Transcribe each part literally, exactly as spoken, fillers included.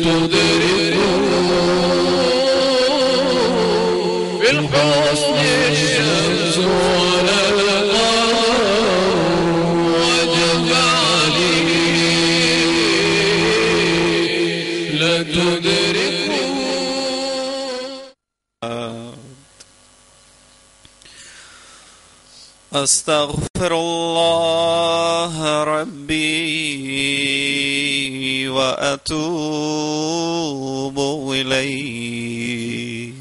لتدركوا بالحسن الشمس ولا القمر وجب عليه لتدركوا. أستغفر الله ربي وأتوب إليه.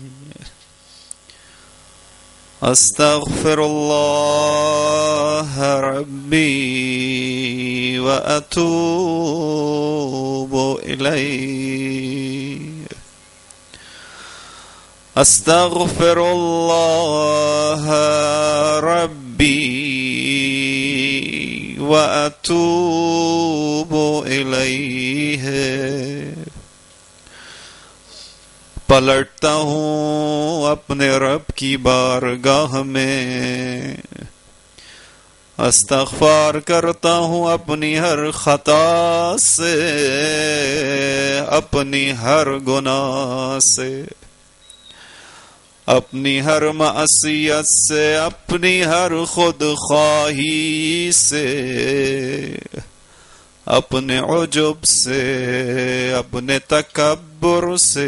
أستغفر الله ربي وأتوب إليه. أستغفر الله ربي وأتوب إليه. پلٹتا ہوں اپنے رب کی بارگاہ میں، استغفار کرتا ہوں اپنی ہر خطا سے، اپنی ہر گناہ سے، اپنی ہر معصیت سے، اپنی ہر خود خواہی سے، اپنے عجب سے، اپنے تکبر سے،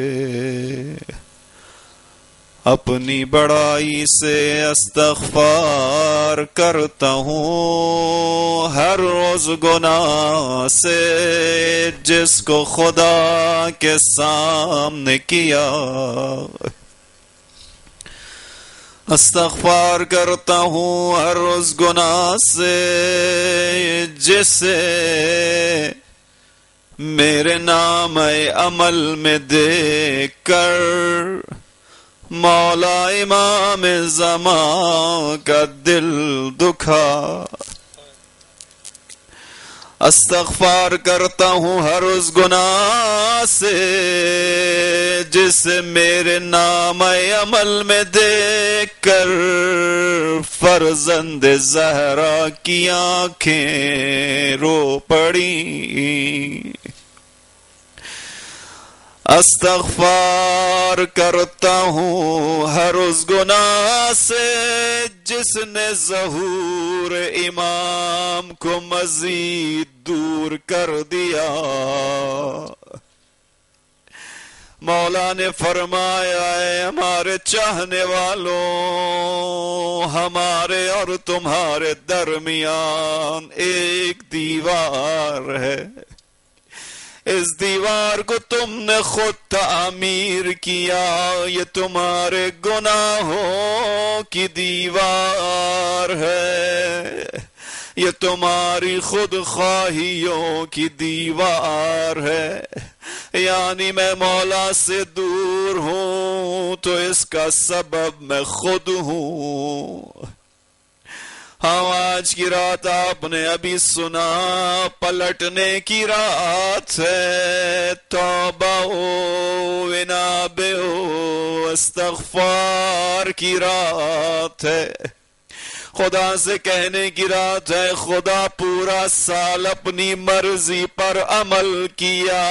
اپنی بڑائی سے استغفار کرتا ہوں ہر روز گناہ سے جس کو خدا کے سامنے کیا. استغفار کرتا ہوں ہر روز گناہ سے جسے میرے نام عمل میں دیکھ کر مولا امام زمان کا دل دکھا. استغفار کرتا ہوں ہر اس گناہ سے جسے میرے نام عمل میں دیکھ کر فرزند زہرا کی آنکھیں رو پڑی. استغفار کرتا ہوں ہر اس گناہ سے جس نے ظہور امام کو مزید دور کر دیا. مولا نے فرمایا ہے ہمارے چاہنے والوں، ہمارے اور تمہارے درمیان ایک دیوار ہے، اس دیوار کو تم نے خود تعمیر کیا، یہ تمہارے گناہوں کی دیوار ہے، یہ تمہاری خود خواہیوں کی دیوار ہے. یعنی میں مولا سے دور ہوں تو اس کا سبب میں خود ہوں. ہاں آج کی رات آپ نے ابھی سنا پلٹنے کی رات ہے، توبہ ہو ونابے ہو استغفار کی رات ہے، خدا سے کہنے کی رات ہے خدا پورا سال اپنی مرضی پر عمل کیا،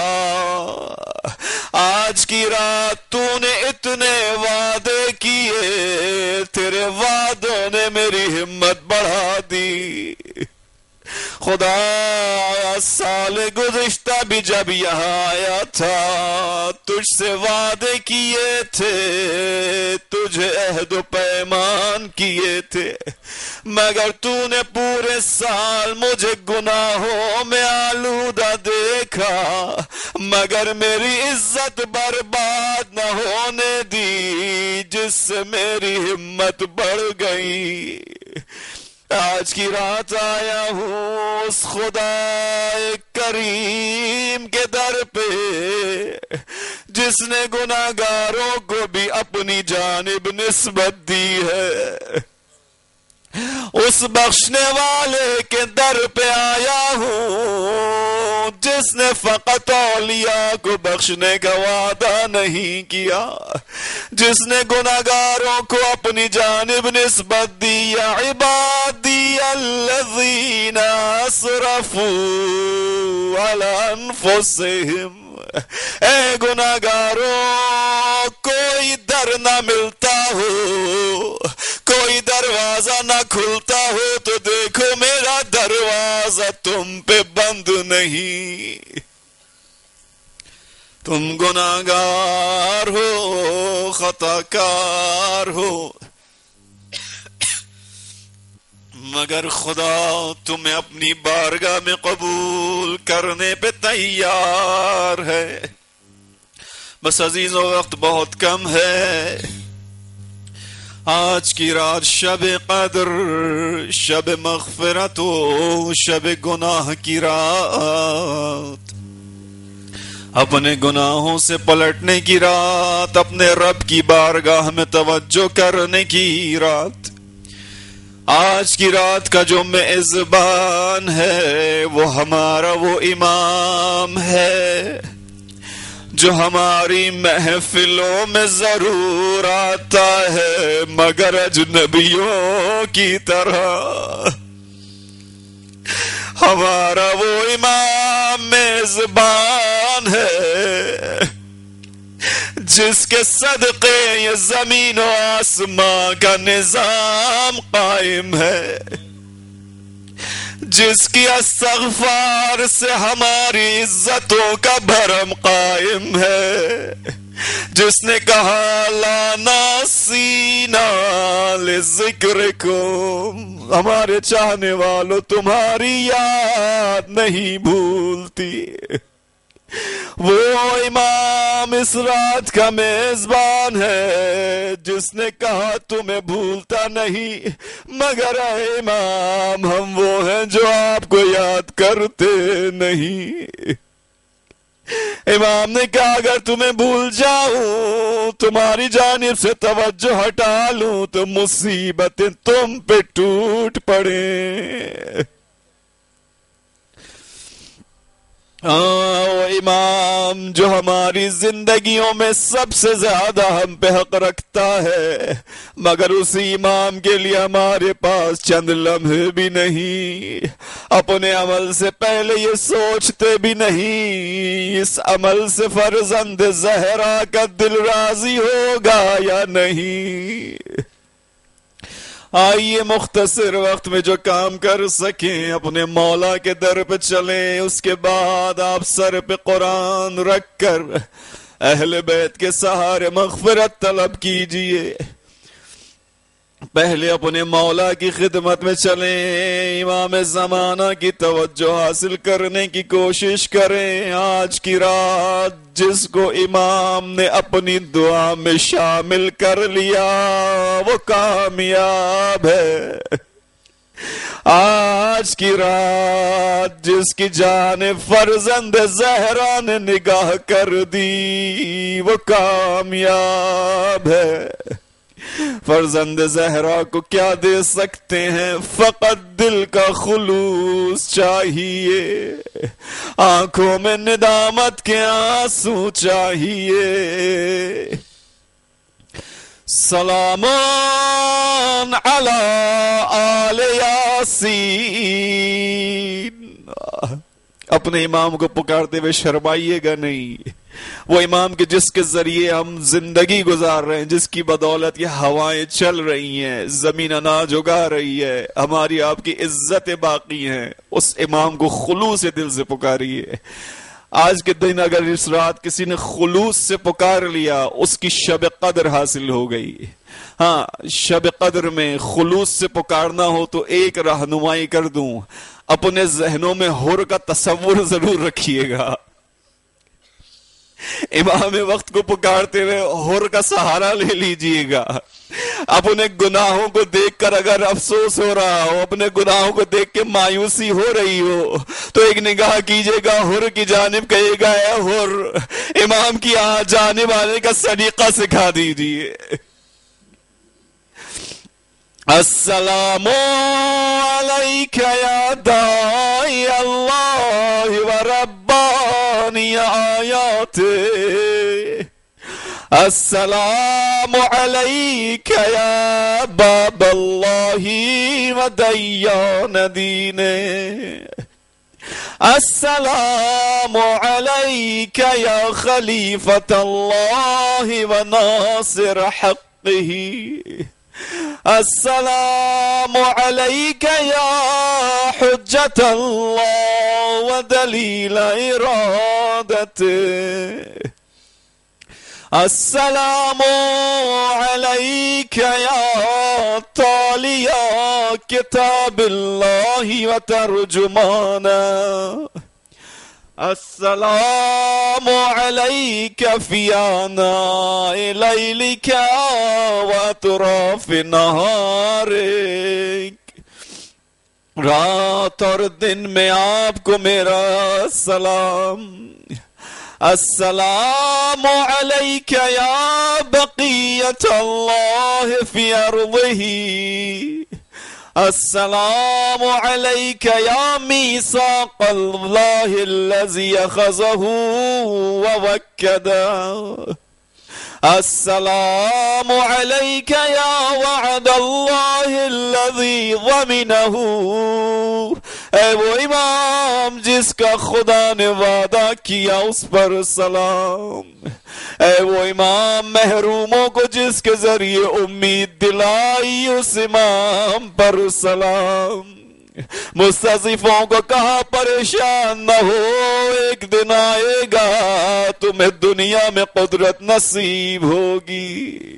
آج کی رات تو نے اتنے وعدے کیے، تیرے وعدوں نے میری ہمت بڑھا دی. خدا سال گزشتہ بھی جب یہاں آیا تھا تجھ سے وعدے کیے تھے، تجھے عہد و پیمان کیے تھے، مگر تو نے پورے سال مجھے گناہوں میں آلودہ دیکھا، مگر میری عزت برباد نہ ہونے دی جس سے میری ہمت بڑھ گئی. آج کی رات آیا ہوں اس خدا کریم کے در پہ جس نے گناہگاروں کو بھی اپنی جانب نسبت دی ہے، اس بخشنے والے کے در پہ آیا ہوں جس نے فقط اولیاء کو بخشنے کا وعدہ نہیں کیا، جس نے گناہگاروں کو اپنی جانب نسبت دی. یا عبادی الذین اسرفوا علی انفسہم اے گناہگاروں کوئی در نہ ملتا ہو، کوئی دروازہ نہ کھلتا ہو تو دیکھو میرا دروازہ تم پہ بند نہیں۔ تم گناہگار ہو، خطاکار ہو، مگر خدا تمہیں اپنی بارگاہ میں قبول کرنے پہ تیار ہے۔ بس عزیزو وقت بہت کم ہے۔ آج کی رات شب قدر، شب مغفرت و شب گناہ کی رات، اپنے گناہوں سے پلٹنے کی رات، اپنے رب کی بارگاہ میں توجہ کرنے کی رات۔ آج کی رات کا جو میزبان ہے وہ ہمارا وہ امام ہے جو ہماری محفلوں میں ضرور آتا ہے مگر اجنبیوں کی طرح۔ ہمارا وہ امام میزبان ہے جس کے صدقے یہ زمین و آسمان کا نظام قائم ہے، جس کی استغفار سے ہماری عزتوں کا بھرم قائم ہے، جس نے کہا لا ناسینا لذکرکم، ہمارے چاہنے والوں تمہاری یاد نہیں بھولتی۔ وہ امام اس رات کا میزبان ہے جس نے کہا تمہیں بھولتا نہیں مگر اے امام ہم وہ ہیں جو آپ کو یاد کرتے نہیں۔ امام نے کہا اگر تمہیں بھول جاؤں، تمہاری جانب سے توجہ ہٹا لوں تو مصیبتیں تم پہ ٹوٹ پڑیں۔ وہ امام جو ہماری زندگیوں میں سب سے زیادہ ہم پہ حق رکھتا ہے مگر اسی امام کے لیے ہمارے پاس چند لمحے بھی نہیں، اپنے عمل سے پہلے یہ سوچتے بھی نہیں اس عمل سے فرزند زہرا کا دل راضی ہوگا یا نہیں۔ آئیے مختصر وقت میں جو کام کر سکیں اپنے مولا کے در پہ چلیں، اس کے بعد آپ سر پہ قرآن رکھ کر اہل بیت کے سہارے مغفرت طلب کیجئے۔ پہلے اپنے مولا کی خدمت میں چلیں، امام زمانہ کی توجہ حاصل کرنے کی کوشش کریں۔ آج کی رات جس کو امام نے اپنی دعا میں شامل کر لیا وہ کامیاب ہے۔ آج کی رات جس کی جانب فرزند زہرا نے نگاہ کر دی وہ کامیاب ہے۔ فرزند زہرا کو کیا دے سکتے ہیں؟ فقط دل کا خلوص چاہیے، آنکھوں میں ندامت کے آنسو چاہیے۔ سلام علی آل یاسین۔ اپنے امام کو پکارتے ہوئے شرمائیے گا نہیں، وہ امام کے جس کے ذریعے ہم زندگی گزار رہے ہیں، جس کی بدولت یہ ہوائیں چل رہی ہیں، زمین اناج اگا رہی ہے، ہماری آپ کی عزتیں باقی ہیں، اس امام کو خلوص دل سے پکاریے۔ آج کے دن اگر اس رات کسی نے خلوص سے پکار لیا اس کی شب قدر حاصل ہو گئی۔ ہاں، شب قدر میں خلوص سے پکارنا ہو تو ایک رہنمائی کر دوں، اپنے ذہنوں میں حر کا تصور ضرور رکھیے گا۔ امام وقت کو پکارتے ہوئے حر کا سہارا لے لیجئے گا۔ اپنے گناہوں کو دیکھ کر اگر افسوس ہو رہا ہو، اپنے گناہوں کو دیکھ کے مایوسی ہو رہی ہو تو ایک نگاہ کیجئے گا حر کی جانب، کہے گا اے حر امام کی جانب آنے کا سلیقہ سکھا دیجئے۔ السلام علیک یا داعی اللہ و ربانی آیات، السلام علیک یا باب اللہ و دیان دین، السلام عليك يا خليفة الله وناصر حقه. السلام عليك يا حجة الله ودليل إرادته. السلام عليك يا تالي كتاب الله وترجمانا. السلام عليك في آناء ليلك وأطراف نهارك. رات اور دن میں آپ کو میرا سلام. السلام عليك يا بقية الله في أرضه. السلام عليك يا ميثاق الله الذي أخذه ووكده. السلام عليك يا وعد الله الذي ضمنه. اے وہ امام جس کا خدا نے وعدہ کیا اس پر سلام. اے وہ امام محروموں کو جس کے ذریعے امید دلائی اس امام پر سلام. مستضعفوں کو کہا پریشان نہ ہو، ایک دن آئے گا تمہیں دنیا میں قدرت نصیب ہوگی.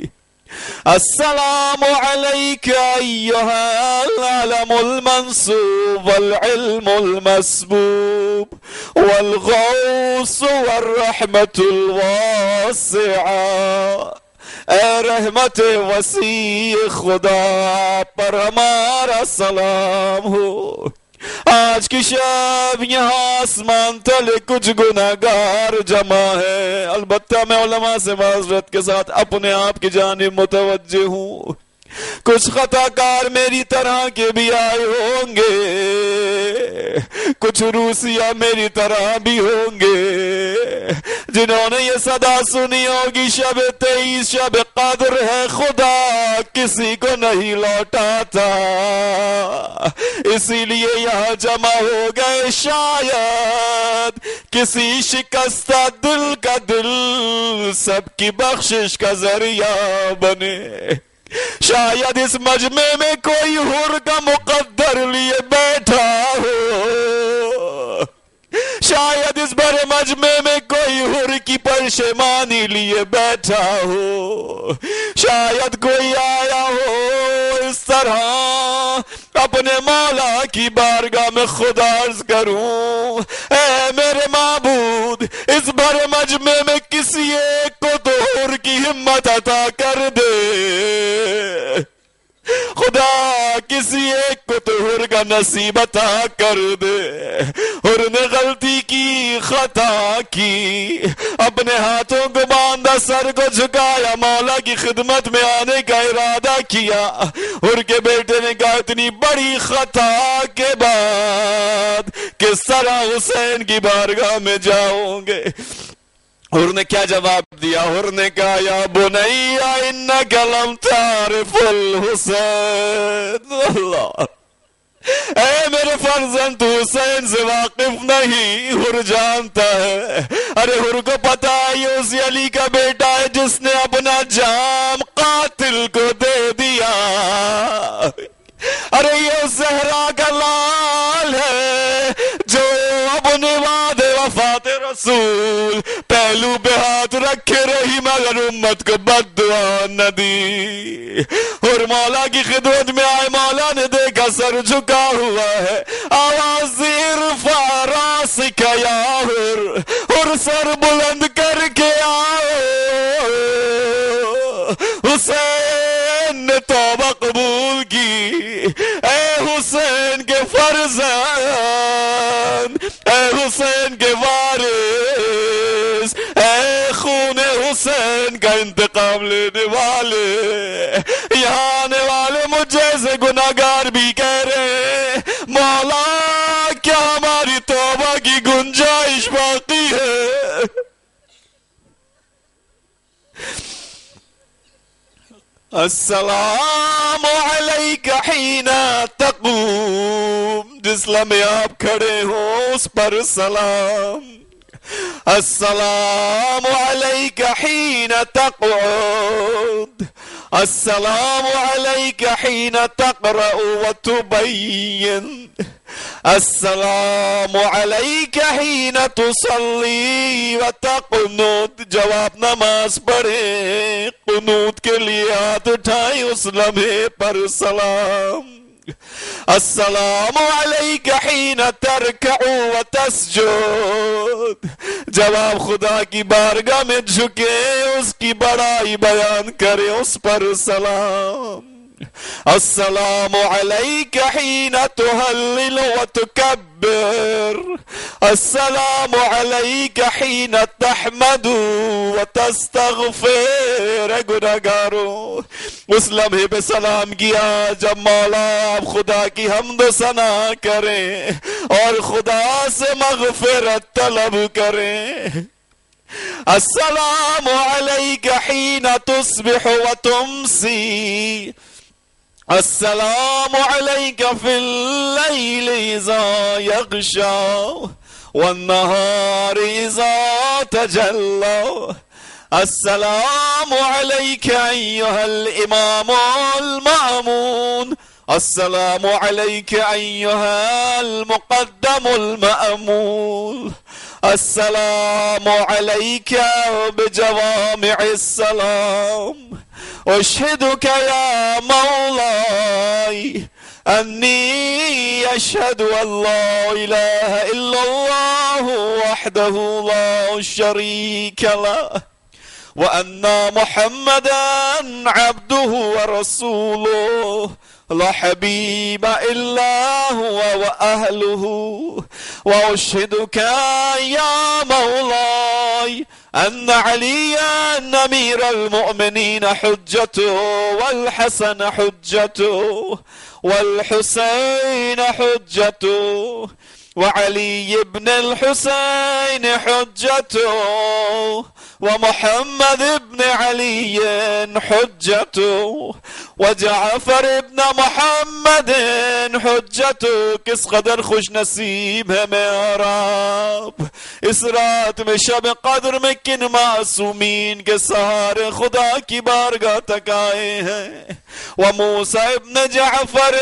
السلام عليك أيها العلم المنصوب والعلم المسبوب والغوث والرحمة الواسعة. اے رحمت وسیع خدا پر ہمارا سلام ہو. آج کی شب یہاں آسمان تلے کچھ گناہگار جمع ہے. البتہ میں علماء سے معذرت کے ساتھ اپنے آپ کی جانب متوجہ ہوں. کچھ خطا کار میری طرح کے بھی آئے ہوں گے، کچھ روسیہ میری طرح بھی ہوں گے جنہوں نے یہ صدا سنی ہوگی شب تئیس شب قدر ہے، خدا کسی کو نہیں لوٹاتا، اسی لیے یہاں جمع ہو گئے. شاید کسی شکستہ دل کا دل سب کی بخشش کا ذریعہ بنے. شاید اس مجمع میں کوئی حر کا مقدر لیے بیٹھا ہو. شاید اس بڑے مجمع میں کوئی حر کی پشیمانی لیے بیٹھا ہو. شاید کوئی آیا ہو اس طرح اپنے مولا کی بارگاہ میں خدا عرض کروں اے میرے معبود اس بڑے مجمع میں کسی ایک کو تو حر کی ہمت عطا کر دے. خدا کسی ایک کو تو حر کا نصیب عطا کر دے. حر نے غلطی کی، خطا کی، اپنے ہاتھوں کو باندھا، سر کو جھکایا، مولا کی خدمت میں آنے کا ارادہ کیا. حر کے بیٹے نے کہا اتنی بڑی خطا کے بعد کس طرح حسین کی بارگاہ میں جاؤں گے؟ حر نے کیا جواب دیا؟ حر نے کہا یا بنیا انک لم تعرف الحسین. اللہ، اے میرے فرزند تو حسین سے واقف نہیں. حر جانتا ہے. ارے حر کو پتا ہے یہ اسی علی کا بیٹا ہے جس نے اپنا جام قاتل کو دے دیا. ارے یہ زہرا کا لال ہے جو اپنے وعدے وفات رسول پہلو پہ ہاتھ رکھے رہی مگر امت کو بد دعا نہ دی. اور مولا کی خدمت میں آئے، مولا نے دیکھا سر جھکا ہوا ہے. آواز ارفع راسک یا حر، اور سر بلند کر کے آؤ. حسین نے توبہ قبول کی. اے حسین کے فرزند، اے حسین کے وارث، اے خون حسین کا انتقام لینے والے، یہاں آنے والے مجھ جیسے گناہگار بھی کہہ رہے ہیں مولا کیا ہماری توبہ کی گنجائش باقی ہے؟ السلام علیک حین تقوم. जिस लम्हे आप खड़े हो उस पर सलाम। अस्सलामु अलैका हीना तक़उद, अस्सलामु अलैका हीना तक़रअ व तुबय्यिन, अस्सलामु अलैका हीना तुसल्ली व तक़नुत। जब आप नमाज पढ़े कुनूत के लिए हाथ उठाए उस लम्हे पर सलाम। अस्सलामु अलैका हीना तरकअ व तस्जुद, जब आप खुदा की बारगाह में झुके उसकी बड़ाई बयान करे उस पर सलाम। अस्सलामु अलैका हीना तुहल्लिल व तुकब्बिर, अस्सलामु अलैका हीना तहमदु व तस्तगफिर। गुनहगारों, उस लम्हे पे सलाम किया जब मौला आप खुदा की हम्द सना करें और खुदा से मगफिरत तलब करें। अस्सलामु अलैका हीना तुस्बिह व तुमसी, अस्सलामु अलैका फिल लैलि इज़ा यग़शा वन्नहारि इज़ा तजल्ला, अस्सलामु अलैका अय्युहल इमामुल मामून, अस्सलामु अलैका अय्युहल मुक़द्दमुल मअमूल, अस्सलामु अलैका बिजवामिइस सलाम। अशहदुका या मौलाई अन्नी अशहदु अल्ला इलाहा इल्लल्लाह वहदहु ला शरीका लह व अन्ना मुहम्मदन अब्दुहु व रसूलुहु ला हबीबा इल्ला हुवा व अहलुहु। व अशहदुका या मौलाई अन्न अलिय्यन अमीरुल मुमिनीन हुज्जतुहु वल हसन हुज्जतुहु वल हुसैन हुज्जतुहु व अली इब्नुल हुसैन हुज्जतुहु व मुहम्मद इब्न अली हुज्जतुहु व जाफर इब्न मुहम्मद हुज्जतुहु। किस कदर खुश नसीब है मेरा रब, इस रात में शब कद्र में किन मासूमीन के सहारे खुदा की बारगाह तक आए हैं। व मूसा इब्न जाफर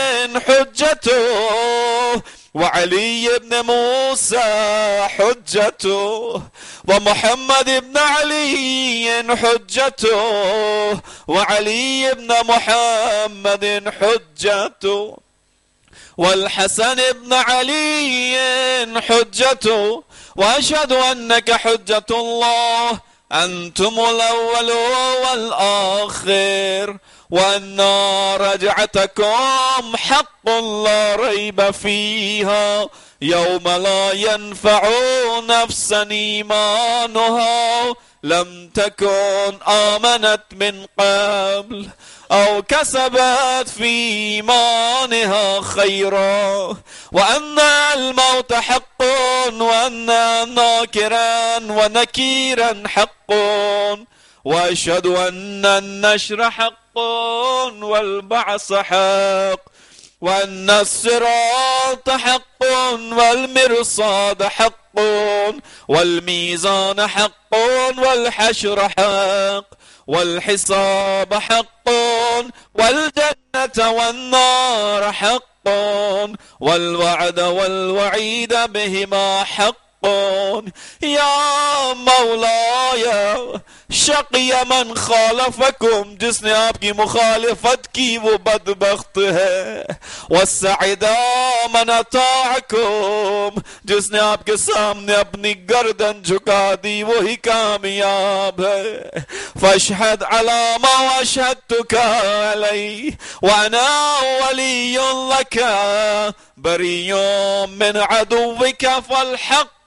हुज्जतुहु व अली इब्न मूसा हुज्जतुहु व मुहम्मद इब्न अली हुज्जतुहु व अली इब्न मुहम्मद हुज्जतुहु वल हसन इब्न अली हुज्जतुहु व अशहदु अन्नका हुज्जतुल्लाह अंतुमुल अव्वल वल आखिर व अन्ना रजअतकुम हक़्क़ुन ला रैब फीहा यौम ला यनफ़उ नफ्सन ईमानुहा लम तकुन आमनत मिन क़ब्ल औ कसबत फी ईमानिहा खैरा व अन्नल मौत हक़्क़ुन व अन्ना नाकिरन व नकीरन हक़्क़ुन व अशहदु अन्नन नश्र हक़्क़ुन वल बअस हक़्क़ व अन्नस सिरात हक़्क़ुन वल मिरसाद हक़्क़ुन वल मीज़ान हक़्क़ुन वल हश्र हक़्क़ वल हिसाब हक़्क़ुन वल जन्नत वन नार हक़्क़ुन वल वअद वल वईद बिहिमा हक़्क़ुन। या मौलाया शक़िया मन खालफकुम, जिसने आपकी मुखालिफत की वो बदबख्त है। वस्सअदा मन अताअकुम, जिसने आपके सामने अपनी गर्दन झुका दी वही कामयाब है। फशहद अला मा अशहदतुका अलैहि व अना वलियुन लका बरियुम मिन अदुव्विका फल हक़्क़ु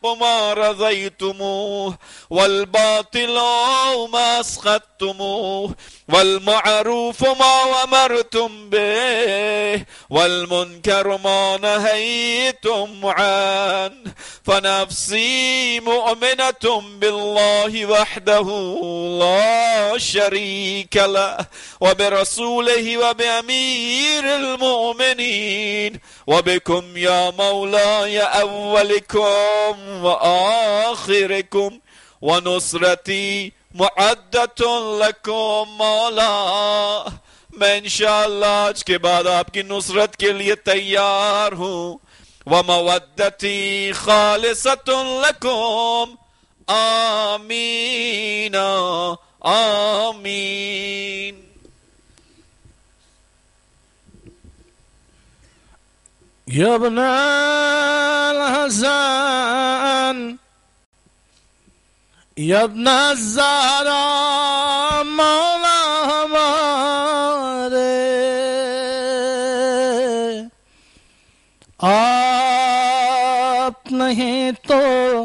ما رضيتموه والباطل ما أسخطتموه والمعروف ما أمرتم به والمنكر ما نهيتم عنه فنفسي مؤمنة بالله وحده لا شريك له وبرسوله وبأمير المؤمنين وبكم يا مولاي أولكم وآخركم ونصرتي معدة لكم مولا. میں انشاءاللہ آج کے بعد آپ کی نصرت کے لیے تیار ہوں. ومودتی خالصۃ لکم. آمین آمین. یا ابن الحسن یا ابن الزہرا مولا ہمارے آپ نہیں تو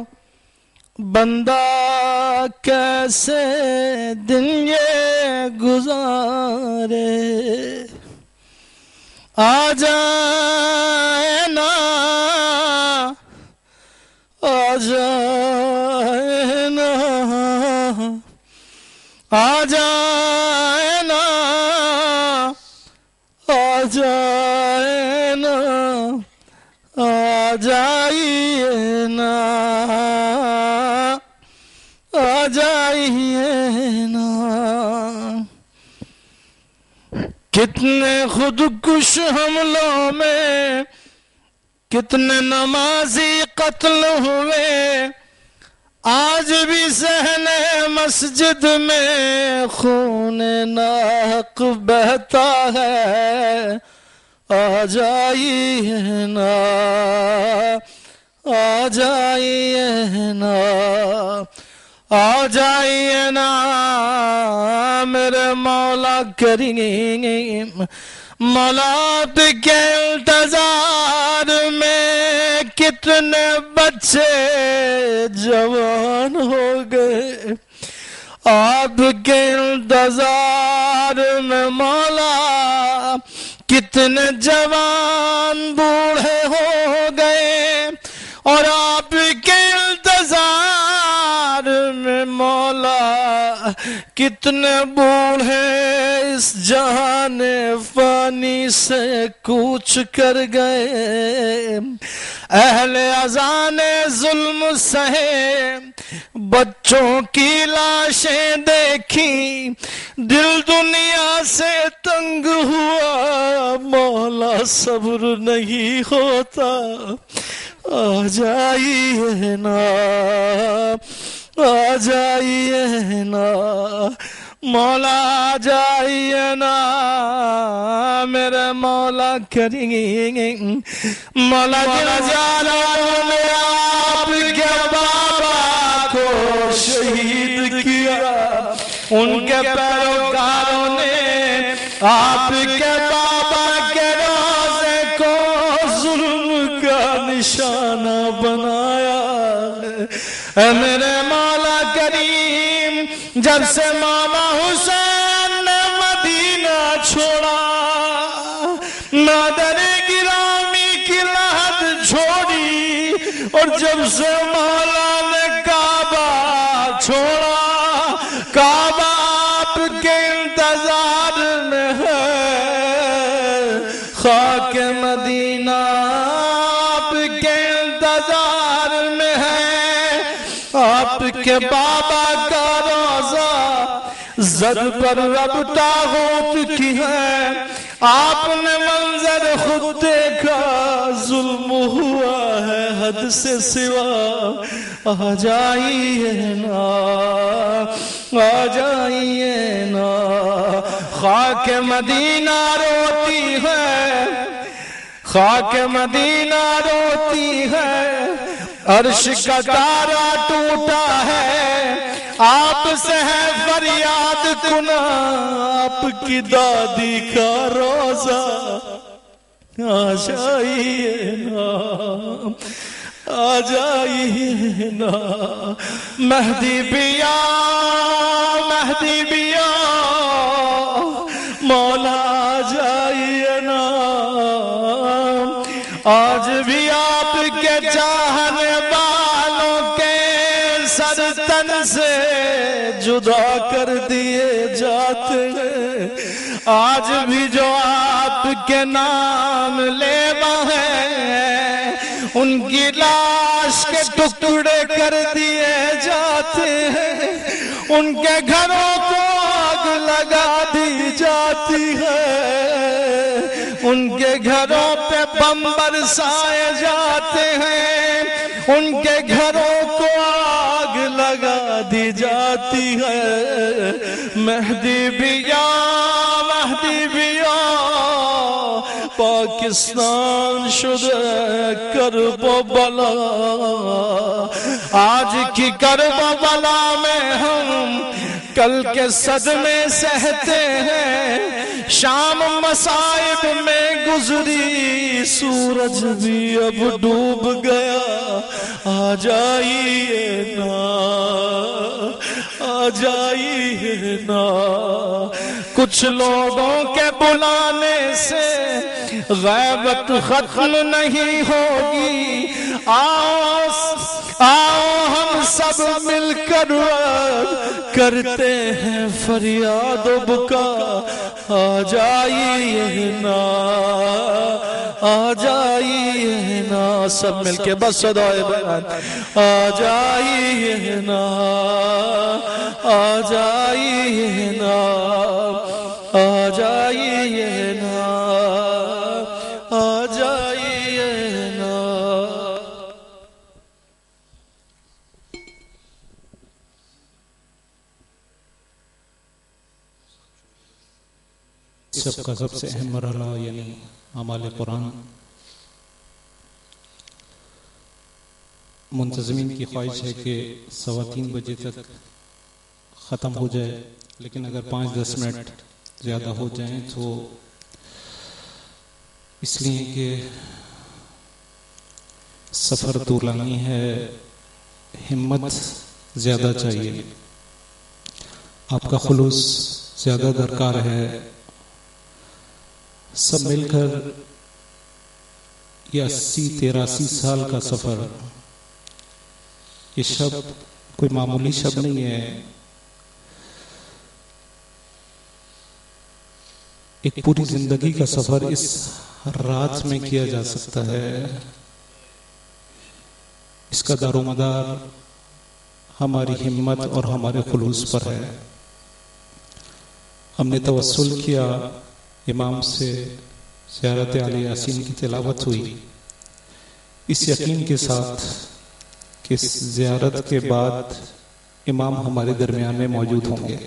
بندہ کیسے دن یہ گزارے. آ جائے نا آ جائے نا آ جائے نا آ جائے نا آ جائیے نا آ جائیے نا. کتنے خود کش حملوں میں کتنے نمازی قتل ہوئے. آج بھی صحن مسجد میں خون ناحق بہتا ہے. آ جائیے نا آ جائیے نا آ جائیے نا میرے مولا کریم. مولا آپ کے انتظار میں کتنے بچے جوان ہو گئے. آپ کے انتظار میں مولا کتنے جوان بوڑھے ہو گئے. اور آپ کے انتظار میں مولا کتنے بوڑھے اس جہان فانی سے کوچ کر گئے. اہل اذان ظلم سہے بچوں کی لاشیں دیکھی دل دنیا سے تنگ ہوا. مولا صبر نہیں ہوتا. آ جائیے نا آ جائیے نا مولا آ جائیے نا میرے مولا کریم. مولا جلالہ نے آپ کے بابا کو شہید کیا. ان کے پیروکاروں نے آپ کے بابا کے روزے کو ظلم کا نشانہ بنایا. اے میرے مولا کریم جب سے مولا حسین نے مدینہ چھوڑا مادر گرامی کی لحد چھوڑی اور جب سے مولا نے کعبہ چھوڑا کعبہ آپ کے انتظار میں ہے. خاک مدینہ آپ کے انتظار میں ہے. آپ کے بابا کا روزہ زد پر رب طاغوت کی ہے. آپ نے منظر خود دیکھا ظلم ہوا ہے حد سے سوا. آ جائیے نا آ جائیے نا خاک مدینہ روتی ہے خاک مدینہ روتی ہے. عرش کا تارا ٹوٹا ہے آپ سے ہے فریاد کنا. آپ کی دادی کا روزہ آ جائیے نا آ جائیے نا مہدی بیا مہدی بیا مولا آ جائیے نا آج بھی آپ کے چاہنے والوں کے سر تن سے جدا کر دیے جاتے ہیں آج بھی جو آپ کے نام لیوا ہیں ان کی لاش کے ٹکڑے کر دیے جاتے ہیں ان کے گھروں کو آگ لگا دی جاتی ہے ان کے گھروں پہ بم برسائے جاتے ہیں ان کے گھروں کو آگ لگا دی جاتی ہے مہدی بیا مہدی بیا پاکستان شدہ کرب و بلا آج کی کرب و بلا میں ہم کل کے صدمے سہتے ہیں شام مصائب میں گزری سورج بھی اب ڈوب گیا آ جائیے نا آ جائیے نا کچھ لوگوں کے بلانے سے غیبت ختم نہیں ہوگی آؤ آؤ ہم سب مل کر کرتے ہیں فریاد و بکا آ جائیے نا آ جائیے نا سب مل کے بس صدائے بیان آ جائیے نا آ جائیے نا آ جائیے نا آ جائیے نا سب کا سب سے اہم مرحلہ یعنی اعمال قرآن منتظمین کی خواہش ہے کہ سوا تین بجے تک ختم ہو جائے لیکن اگر پانچ دس منٹ زیادہ ہو جائیں تو اس لیے کہ سفر طولانی ہے ہمت زیادہ چاہیے آپ کا خلوص زیادہ درکار ہے سب مل کر یہ اسی تیراسی سال کا سفر یہ شب کوئی معمولی شب نہیں ہے ایک پوری زندگی کا سفر اس رات میں کیا جا سکتا ہے اس کا دار و مدار ہماری ہمت اور ہمارے خلوص پر ہے ہم نے توسل کیا امام سے زیارت علی یاسین کی تلاوت ہوئی اس یقین کے ساتھ کہ اس زیارت کے بعد امام ہمارے درمیان میں موجود ہوں گے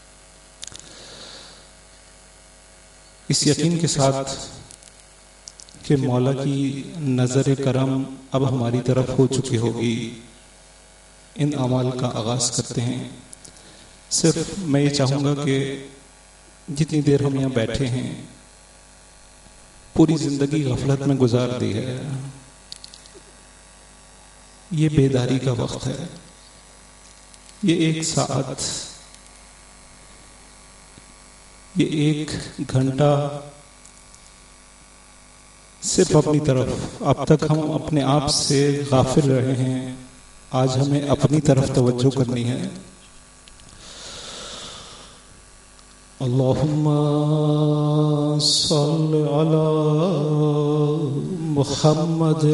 اس یقین کے ساتھ کہ مولا کی نظر کرم اب ہماری طرف ہو چکی ہوگی ان اعمال کا آغاز کرتے ہیں صرف میں یہ چاہوں گا کہ جتنی دیر ہم یہاں بیٹھے ہیں پوری زندگی غفلت میں گزار دی ہے یہ بیداری کا وقت ہے یہ ایک ساعت یہ ایک گھنٹہ صرف اپنی طرف اب تک ہم اپنے آپ سے غافل رہے ہیں آج ہمیں اپنی طرف توجہ کرنی ہے اللہم صل علی محمد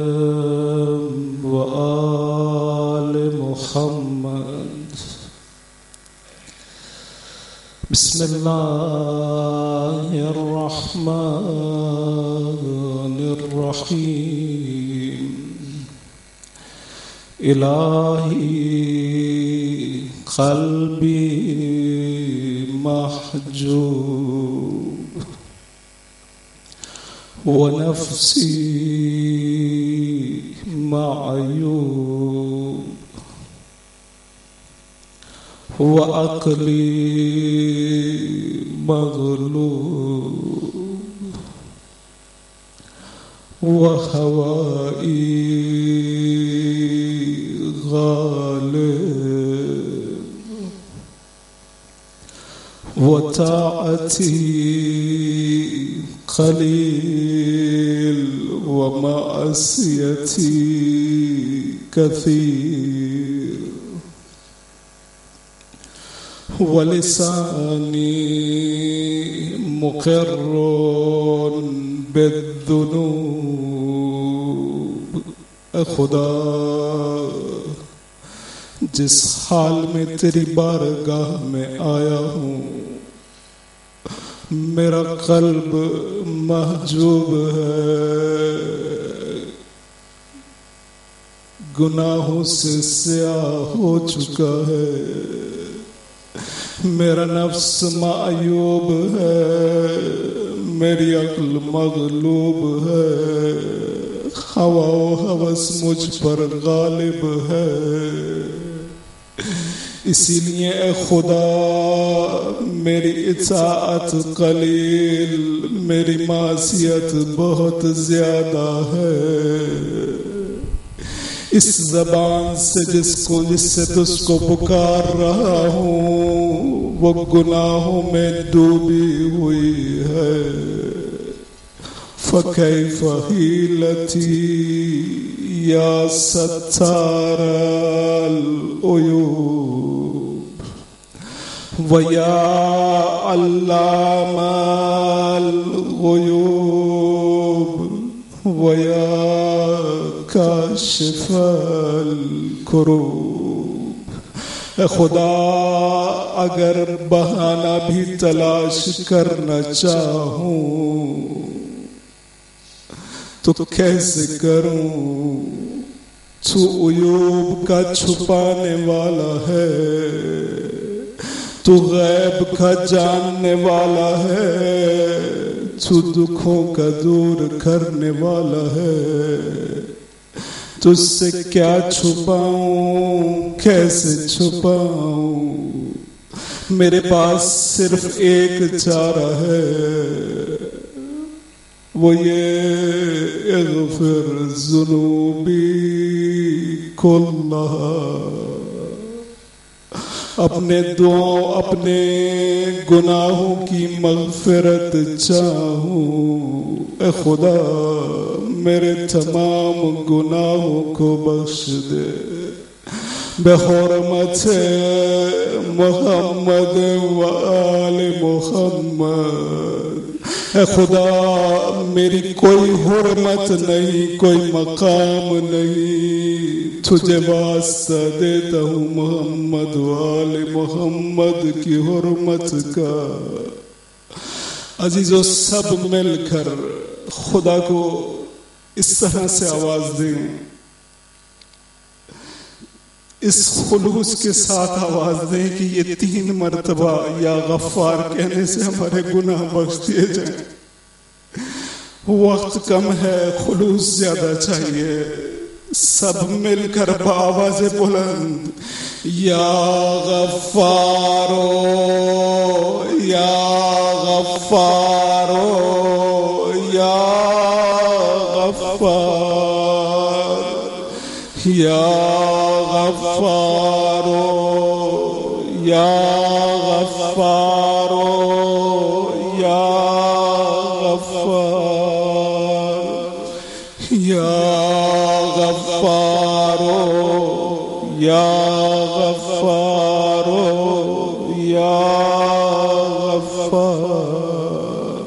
و آل محمد بسم اللہ الرحمن الرحیم الہی قلبی محجوب ونفسی معیوب وعقلی مغلوب وهوائي غالب وطاعتي قليل ومعصيتي كثير ولساني مقر بالذنوب. اے خدا جس حال میں تیری بارگاہ میں آیا ہوں میرا قلب محجوب ہے، گناہوں سے سیاہ ہو چکا ہے، میرا نفس معیوب ہے، میری عقل مغلوب ہے، ہوا و ہوس مجھ پر غالب ہے. اسی لیے اے خدا میری اطاعت قلیل، میری معصیت بہت زیادہ ہے. اس زبان سے جس کو جس سے تجھ کو پکار رہا ہوں وہ گناہوں میں ڈوبی ہوئی ہے. فَكَيْفَ حِيلَتِي يَا سَتَّارَ الْعُيُوبِ وَيَا عَلَّامَ الْغُيُوبِ وَيَا كَاشِفَ الْكُرُوبِ. اے خدا اگر بہانہ بھی تلاش کرنا چاہوں تو کیسے کروں؟ تو عیوب کا چھپانے والا ہے، تو غیب کا جاننے والا ہے، تو دکھوں کا دور کرنے والا ہے. تجھ سے کیا چھپاؤں، کیسے چھپاؤں؟ میرے پاس صرف ایک چارہ ہے، وہ یہ اغفر ذنوبی کلھا، اپنے دعاؤں اپنے گناہوں کی مغفرت چاہوں. اے خدا میرے تمام گناہوں کو بخش دے بحرمت محمد و آل محمد. اے خدا میری کوئی حرمت نہیں، کوئی مقام نہیں، تجھے واسطہ دیتا ہوں محمد و آل محمد کی حرمت کا. عزیزو سب مل کر خدا کو اس طرح سے آواز دیں، اس خلوص کے ساتھ آواز دیں کہ یہ تین مرتبہ یا غفار کہنے سے ہمارے گناہ بخش دیے جائیں. وقت کم ہے، خلوص زیادہ چاہیے. سب مل کر بآواز بلند یا غفارو یا غفارو یا غفار یا غفارو یا غفارو یا غفار یا غفارو یا غفارو یا غفار.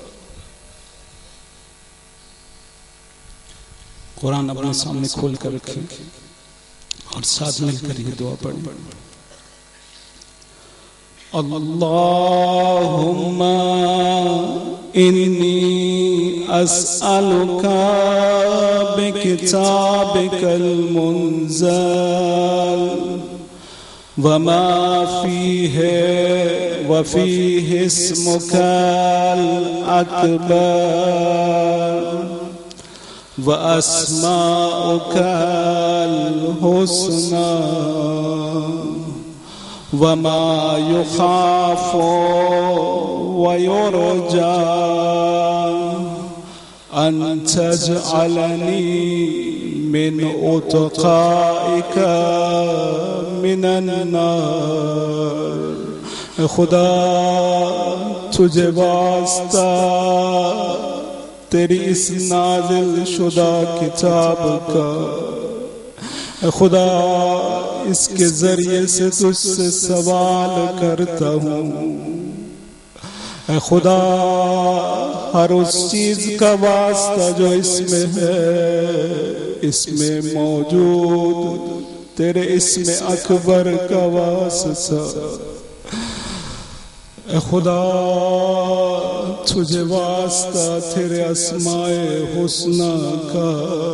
قرآن اپنے سامنے کھول کر رکھیں اور ساتھ مل کر یہ دعا پڑھیں. اللہم انی اسألک بکتابک المنزل وما فیہ وفیہ اسمک الاکبر واسماؤک الحسنى وما يخاف ويرجى أن تجعلني من اتقائك من النار. خدا تجھے واسطہ تیری اس نازل شدہ کتاب کا، خدا اس کے ذریعے سے تجھ سے سوال کرتا ہوں. اے خدا ہر اس چیز کا واسطہ جو اس میں ہے، اس میں موجود تیرے اسم اکبر کا واسطہ، اے خدا تجھے واسطہ تیرے اسماء حسنہ کا،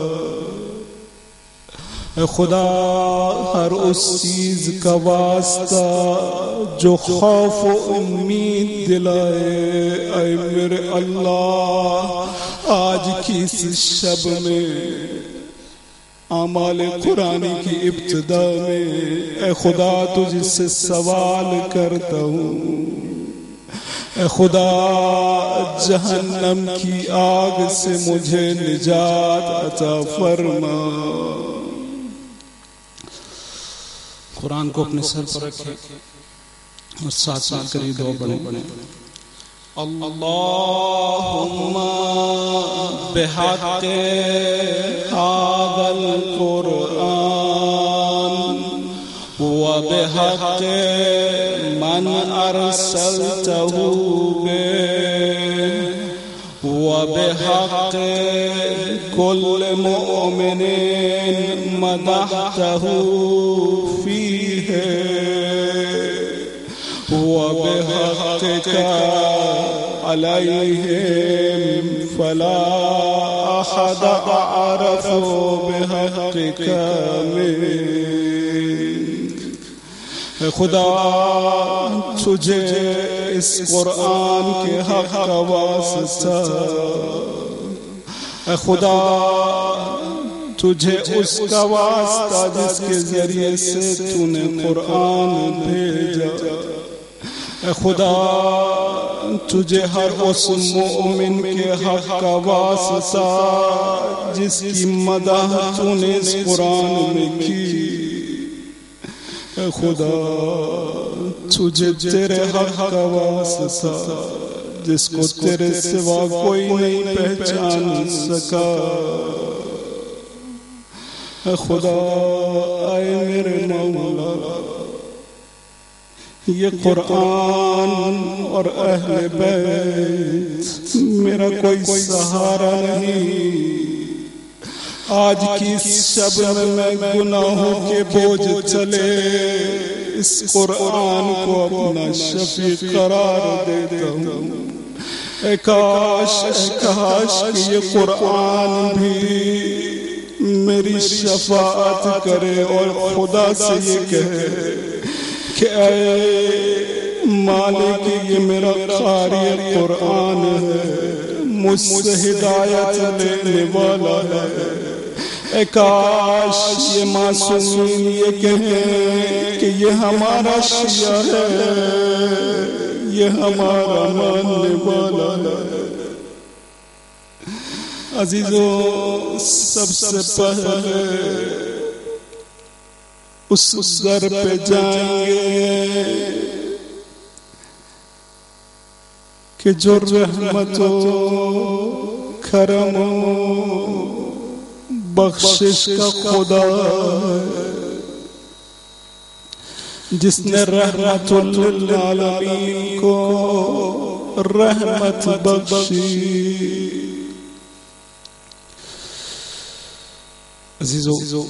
اے خدا ہر اس چیز کا واسطہ جو خوف و امید دلائے. اے میرے اللہ آج کی اس شب میں اعمال قرآنی کی ابتدا میں اے خدا تجھ سے سوال کرتا ہوں. اے خدا جہنم کی آگ سے مجھے نجات عطا فرما. قرآن کو اپنے سر پر رکھے اور ساتھ ساتھ کری دو بڑے بڑے. اللہم بحق هذا القرآن وبحق من ارسلته به وبحق كل مؤمن مدحته فيه وبحقك عليهم فلا أحد أعرف بحقك منك. خدا تجھے اس قرآن کے حق کا واسطہ، اے خدا تجھے اس کا واسطہ جس کے ذریعے سے تو نے قرآن بھیجا. اے خدا تجھے ہر اس مومن کے حق کا واسطہ جس کی مدح تو نے اس قرآن میں کی. اے خدا تجھے تیرے حق کا واسطہ جس کو تیرے سوا کوئی نہیں پہچان سکا. اے خدا اے میرے مولا یہ قرآن اور اہل بیت میرا کوئی سہارا نہیں. آج کی شب میں میں گناہوں کے بوجھ چلے اس قرآن کو اپنا شفیع قرار دیتا ہوں. اے کاش اے کاش کہ یہ قرآن بھی میری شفاعت کرے اور خدا سے یہ کہے کہ اے مالک یہ میرا قاری قرآن ہے، مجھ سے ہدایت لینے والا ہے. اے کاش یہ معصومین یہ کہیں کہ یہ ہمارا شیعہ ہے، یہ ہمارا ماننے والا ہے. عزیزو سب سے پہلے اس در پہ جائیں گے کہ جو رحمت و کرم و بخشش کا خدا ہے، جس نے رحمت للعالمین کو رحمت بخشی. عزیزو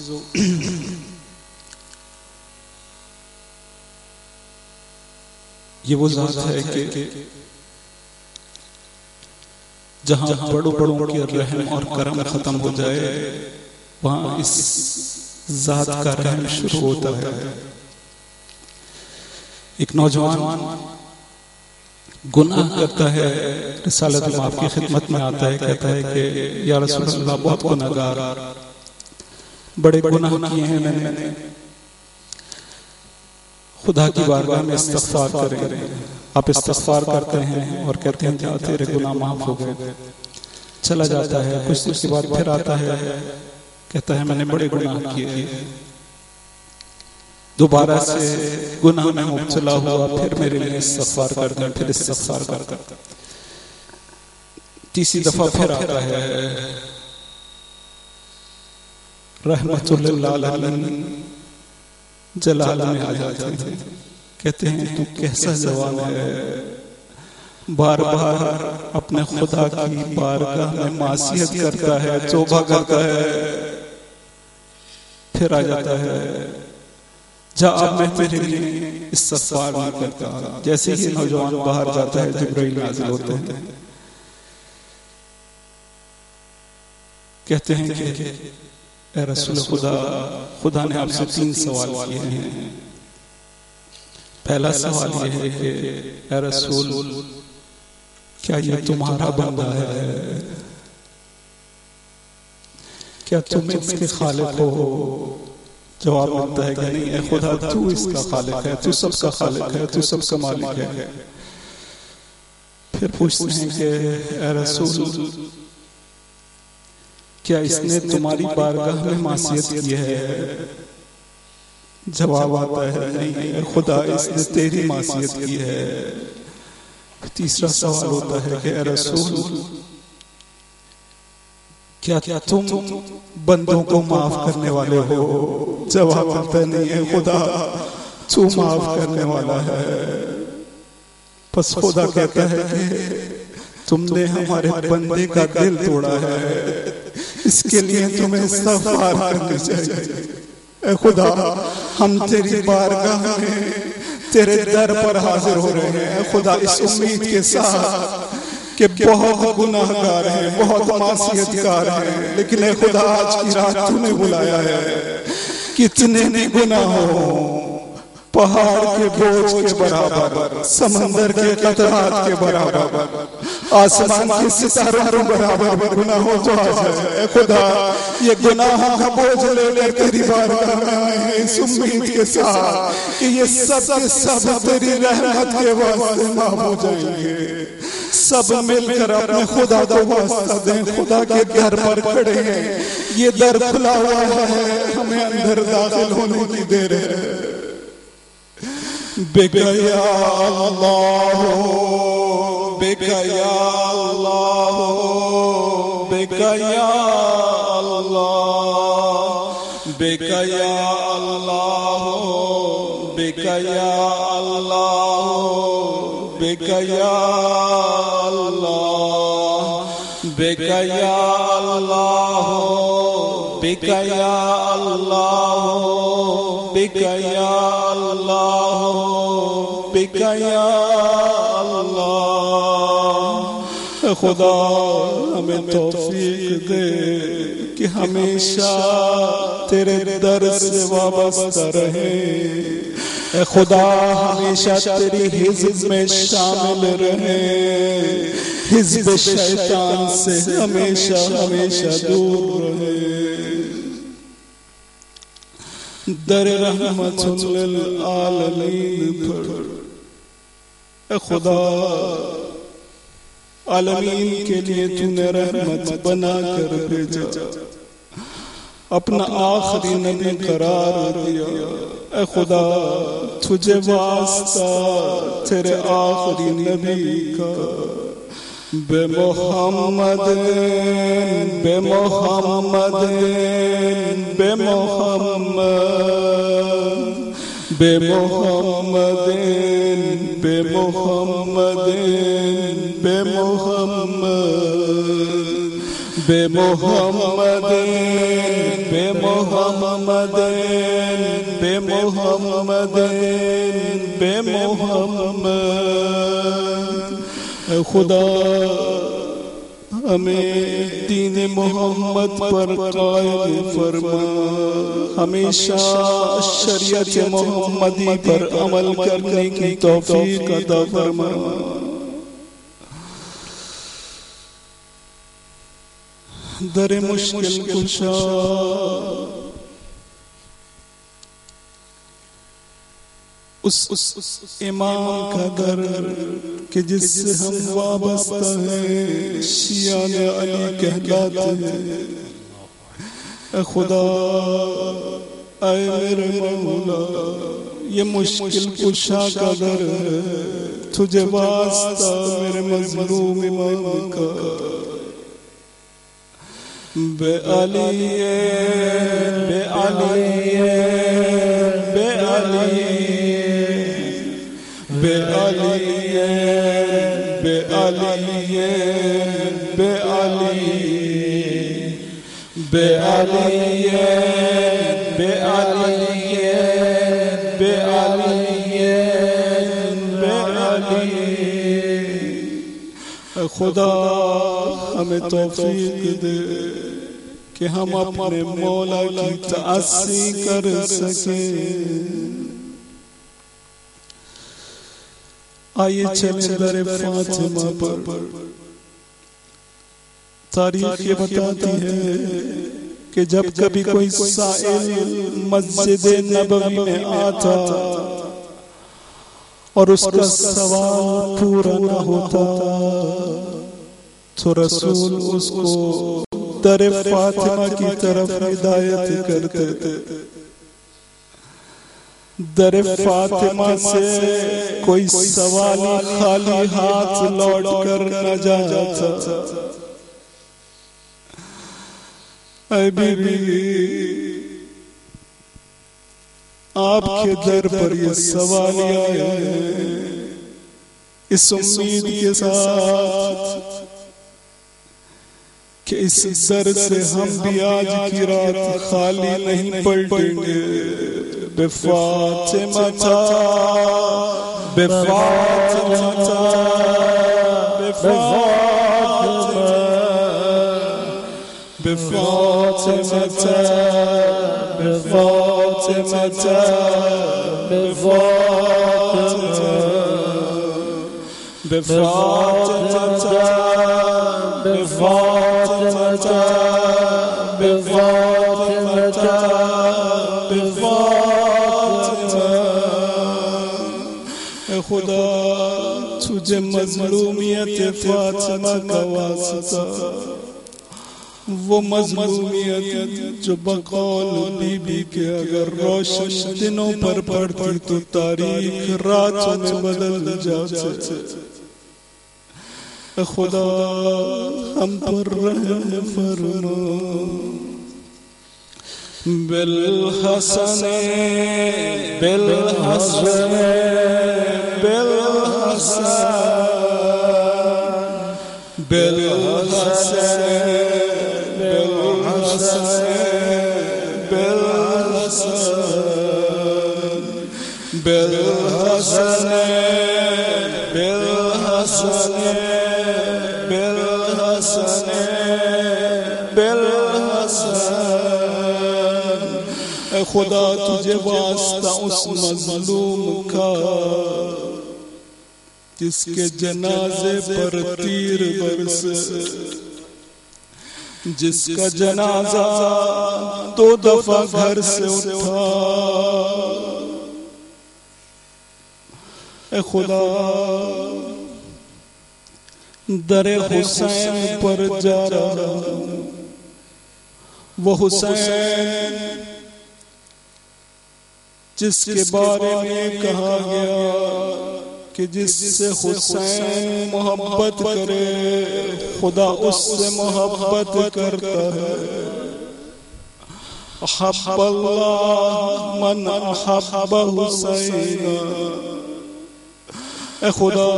یہ وہ ذات ہے کہ جہاں بڑوں بڑوں کے رحم اور کرم ختم ہو جائے وہاں اس ذات کا رحم شروع ہوتا ہے. ایک نوجوان گناہ کرتا ہے، رسالت امام کی خدمت میں آتا ہے، کہتا ہے کہ یا رسول اللہ بہت گناہگار، بڑے گناہ کیے ہیں میں نے، خدا کی بارگاہ میں استغفار کریں. آپ استغفار کرتے ہیں اور کہتے ہیں جا تیرے گناہ معاف ہو گئے. چلا جاتا ہے، کچھ دیر کے بعد پھر آتا ہے، کہتا ہے میں نے بڑے گناہ کیے، دوبارہ سے گناہ میں مبتلا ہوا، پھر میرے لیے استغفار کر دیں، پھر استغفار کر دیں۔ تیسری دفعہ پھر آتا ہے، رحمت للعالمین جلال میں آ جاتے ہیں، کہتے ہیں تو کیسا جوان ہے، بار بار اپنے خدا کی بارگاہ میں معصیت کرتا ہے، توبہ کرتا ہے، پھر آ جاتا ہے جا اب میں تیرے لیے استغفار نہیں کرتا۔ جیسے ہی نوجوان باہر جاتا ہے جبرائیل نازل ہوتے ہیں، کہتے ہیں کہ اے رسول خدا، خدا نے آپ سے تین سوال کیے ہیں۔ پہلا سوال یہ ہے کہ اے رسول کیا یہ تمہارا بندہ ہے؟ کیا تم اس کے خالق ہو؟ جواب ملتا ہے کہ نہیں اے خدا تو اس کا خالق ہے، تو سب کا خالق ہے، تو سب کا مالک ہے۔ پھر پوچھتے ہیں کہ اے رسول کیا اس نے تمہاری بارگاہ میں معصیت کی ہے؟ جواب آتا ہے نہیں اے خدا اس نے تیری معصیت کی ہے۔ تیسرا سوال ہوتا ہے کہ اے رسول کیا تم بندوں کو معاف کرنے والے ہو؟ جواب آتا ہے نہیں اے خدا تو معاف کرنے والا ہے۔ پس خدا کہتا ہے کہ تم نے ہمارے بندے کا دل توڑا ہے، اس کے لیے تمہیں استغفار کرنی چاہیے۔ اے خدا ہم تیری بارگاہ میں تیرے در پر حاضر ہو رہے ہیں، اے خدا اس امید کے ساتھ کہ بہت گناہ گار ہیں، بہت معصیت کار ہیں، لیکن اے خدا آج کی رات تو نے بلایا ہے، کتنے بھی گناہ ہوں، پہاڑ کے بوجھ کے برابر، سمندر کے قطرات کے برابر، آسمان کے ستاروں کے برابر گناہ ہو تو آ جائے۔ اے خدا یہ گناہوں کا بوجھ لے لے تیری بارگاہ میں آئے ہیں اس امید کے ساتھ کہ یہ سب کے سب تیری رحمت کے واسطے معاف ہو جائیں گے۔ سب مل کر اپنے خدا کو واسطہ دیں، خدا کے در پر کھڑے ہیں، یہ در کھلا ہوا ہے، ہمیں اندر داخل ہونے کی دیر ہے۔ بکا یا اللہ بکا یا اللہ بکا یا اللہ بکا یا اللہ بکا یا اللہ بکا یا اللہ بکا یا اللہ بکا یا اللہ بکا یا اللہ بکا یا اللہ۔ خدا ہمیں توفیق دے کہ ہمیشہ تیرے در سے وابستہ رہیں، اے خدا ہمیشہ تیری حزب میں شامل رہیں، حزب شیطان سے ہمیشہ ہمیشہ دور رہیں۔ در رحمت للعالمین پر اے خدا عالمین کے لیے تو نے رحمت بنا کر بھیجا، اپنا آخری نبی قرار دیا۔ اے خدا تجھے واسطہ تیرے آخری نبی کا، بے محمد بے محمد بے محمد بے محمد بے محمد بے محمد بے محمد بے محمد بے محمد بے محمد۔ اے خدا ہمیں دین محمد پر قائم فرما، ہمیشہ شریعت محمدی پر عمل کرنے کی توفیق عطا فرما۔ در مشکل کشا اس امام کا در کہ جس سے ہم وابستہ ہیں، شیعہ علی کہلاتے ہیں۔ اے خدا اے میرے مولا یہ مشکل کشا کا در ہے تجھے واسطہ میرے مظلوم امام کا بے علی بے علی بے علی بے علی بے علی بے علی بے علی بے علی بے علی بے علی خدا ہمیں توفیق دے کہ ہم اپنے مولا کی تعصی کر سکیں. آئیے چلیں در فاطمہ پر. تاریخ یہ بتاتی ہے کہ جب کبھی کوئی سائل مسجد نبوی میں آتا اور اس کا سوال پورا نہ ہوتا تو رسول اس کو در فاطمہ کی طرف ہدایت کرتے تھے. در فاطمہ سے کوئی سوالی خالی ہاتھ لوٹ کر نہ جاتا. اے بی بی آپ کے در پر یہ سوال آیا ہے اس امید کے ساتھ کہ اس در سے ہم بھی آج کی رات خالی نہیں پلٹیں گے. بے فاطمہ بے فاطمہ بے فاطمہ بے فاطمہ بے فاطمہ بے فاطمہ بے فاطمہ بے فاطمہ بے فاطمہ بے فاطمہ. اے خدا تجھے مظلومیت فاطمہ کا واسطہ وہ مظلومیت جو بقول بی بی کے اگر روشن دنوں پر پڑتی تو تاریخ راتوں میں بدل جاتے. اے خدا ہم پر رحم فرما. بالحسن بالحسن بالحسن بالحسن بالحسن بالحسن بالحسن بالحسن بالحسن بالحسن. اے خدا تجھے واسطہ اس مظلوم کا جس کے جنازے پر تیر برسے جس کا جنازہ دو دفعہ گھر سے اٹھا. اے خدا در حسین پر جا رہا وہ حسین جس کے بارے میں کہا گیا کہ جس سے حسین محبت کرے خدا اس سے محبت کرتا ہے. احب اللہ من احب حسین. اے خدا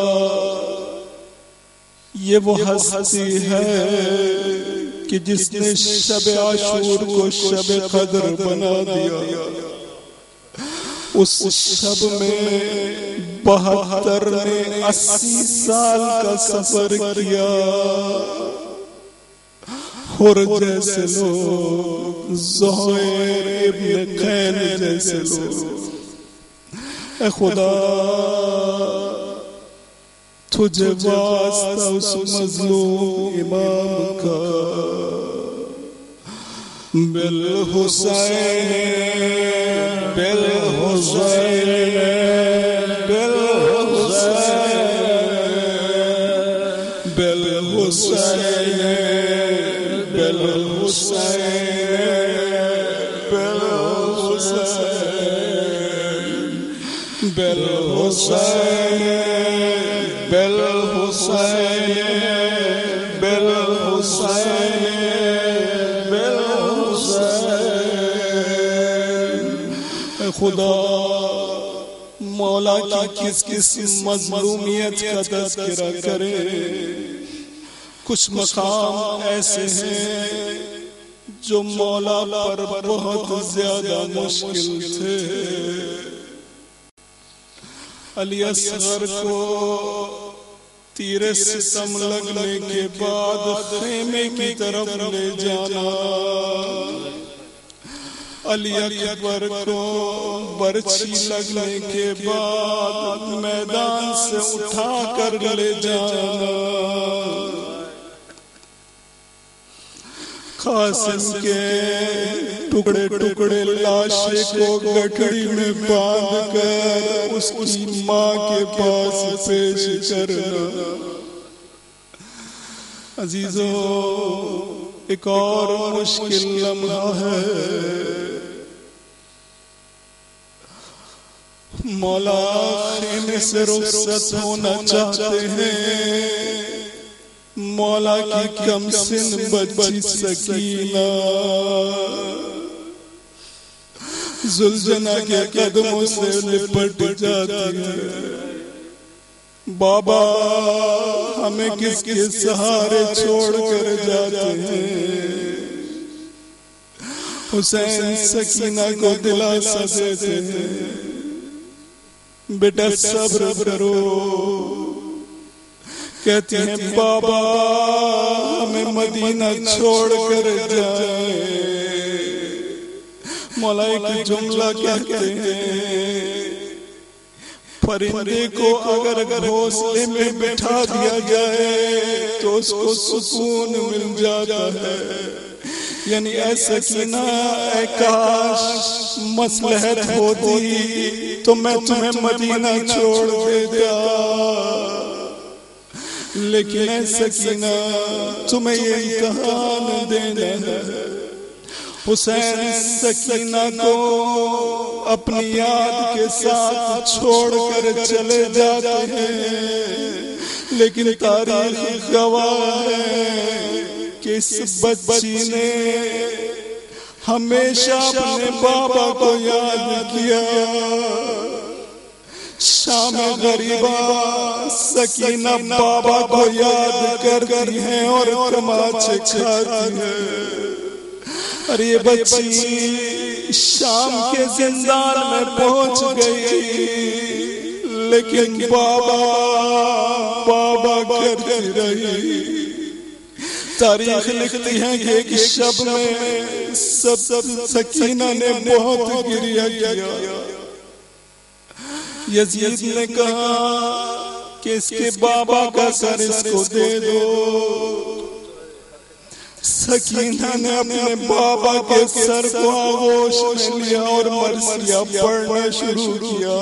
یہ وہ ہستی ہے کہ جس نے شب عاشور کو شب قدر بنا دیا. اس شب میں بہتر نے اسی سال کا سفر کیا. اور جیسے لوگ زہیر ابن قین جیسے لوگ. اے خدا تجھے واسطہ اس مظلوم امام کا بالحسین بالحسین بالحسین بالحسین بالحسین بالحسین بالحسین بالحسین بالحسین خدا مولا کی کس کس مظلومیت کا تذکرہ کرے. کچھ مقام ایسے ہیں جو مولا پر بہت زیادہ مشکل تھے. علی اصغر کو تیر ستم لگنے کے بعد خیمے کی طرف لے جانا، علی اکبر کو برچھی لگنے کے بعد میدان سے اٹھا کر لے جانا، قاسم کے ٹکڑے ٹکڑے لاشے کو گٹھڑی میں باندھ کر اس کی ماں کے پاس پیش کرنا. عزیزو، ایک اور مشکل لمحہ ہے. مولا خیمے سے رخصت ہونا چاہتے ہیں. مولا کی کم سن بچی سکینہ زلجنہ کے قدموں سے لپٹ جاتی ہے. بابا ہمیں کس کے سہارے چھوڑ کر جاتے ہیں. حسین سکینہ کو دلاسا دیتے ہیں، بیٹا صبر کرو. کہتی ہیں بابا ہمیں مدینہ چھوڑ کر جائے. مولا ایک جملہ کہتے ہیں، پرندے کو اگر گھونسلے میں بٹھا دیا جائے تو اس کو سکون مل جاتا ہے. یعنی اے سکینہ، اے کاش مصلحت ہوتی تو میں تمہیں مدینہ چھوڑ دیتا، لیکن اے سکینہ تمہیں یہ امتحان دینا ہے. حسین سکینہ کو اپنی یاد کے ساتھ چھوڑ کر چلے جاتے ہیں، لیکن تاریخ گواہ ہے کہ اس بچی نے ہمیشہ اپنے بابا کو یاد کیا. شام غریبہ سکینہ بابا کو یاد کرتی ہیں اور تماچے کھاتی ہیں. اور یہ بچی شام کے زندان میں پہنچ گئی، لیکن بابا بابا کرتی رہی. تاریخ لکھتی ہے کہ ایک شب میں سب سکینہ نے بہت گریہ کیا. یزید نے کہا کہ اس کے بابا کا سر اس کو دے دو. سکینہ نے اپنے بابا کے سر کو آغوش میں لیا اور مرثیہ پڑھنا شروع کیا.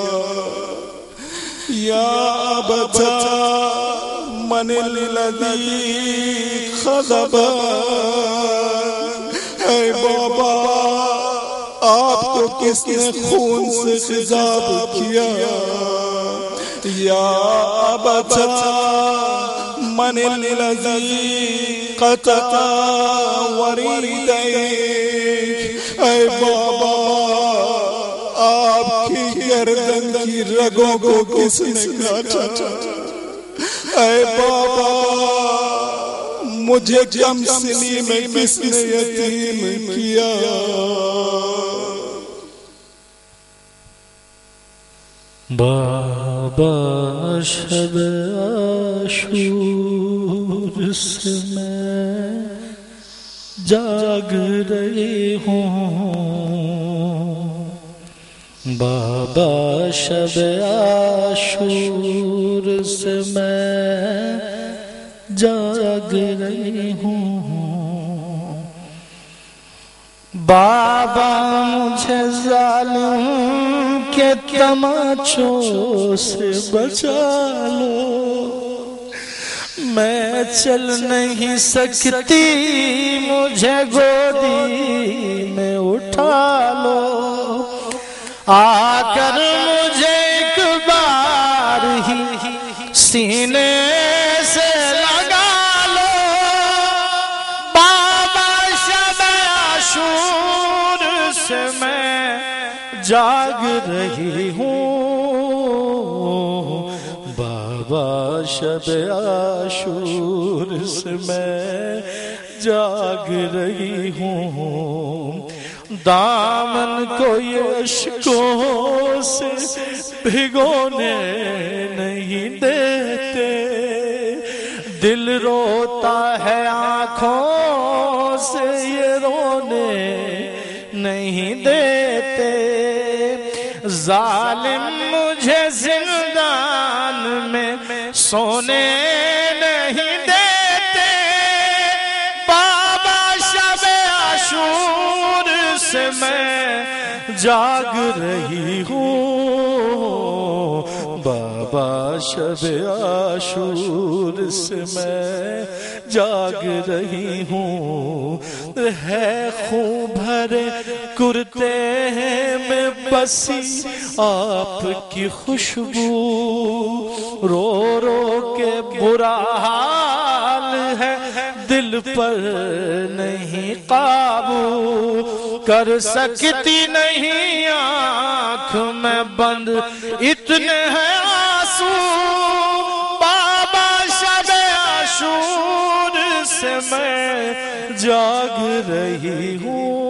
یا ابتا من الذی خضب، اے بابا آپ کو کس نے خون سے خضاب کیا. یا ابتا من الذی قطع وریدیک، اے بابا آپ کی گردن کی رگوں کو کس نے کاٹا. اے بابا مجھے کم سنی میں کس نے یتیم کیا. بابا شب عاشور سے میں جاگ رہی ہوں. بابا شب عاشور سے میں جاگ رہی ہوں. بابا مجھے ظالم کے تماچوں سے بچا لو، میں چل نہیں سکتی مجھے گودی میں اٹھا لو. آ کر مجھے ایک بار ہی سینے سے لگا لو بابا شب عاشور سے میں جاگ رہی ہوں بابا شب عاشور سے میں جاگ رہی ہوں دامن کو یہ اشکوں سے بھگونے نہیں دیتے دل روتا ہے آنکھوں سے یہ رونے نہیں دیتے ظالم مجھے زندان میں سونے نہیں دیتے بابا شب عاشور سے میں جاگ رہی ہوں بابا شب عاشور سے میں جاگ رہی ہوں ہے خون بھرے کرتے میں بسی آپ کی خوشبو رو رو کے برا حال ہے دل پر نہیں قابو کر سکتی نہیں آنکھ میں بند اتنے ہیں آنسو بابا شب عاشور سے میں جاگ رہی ہوں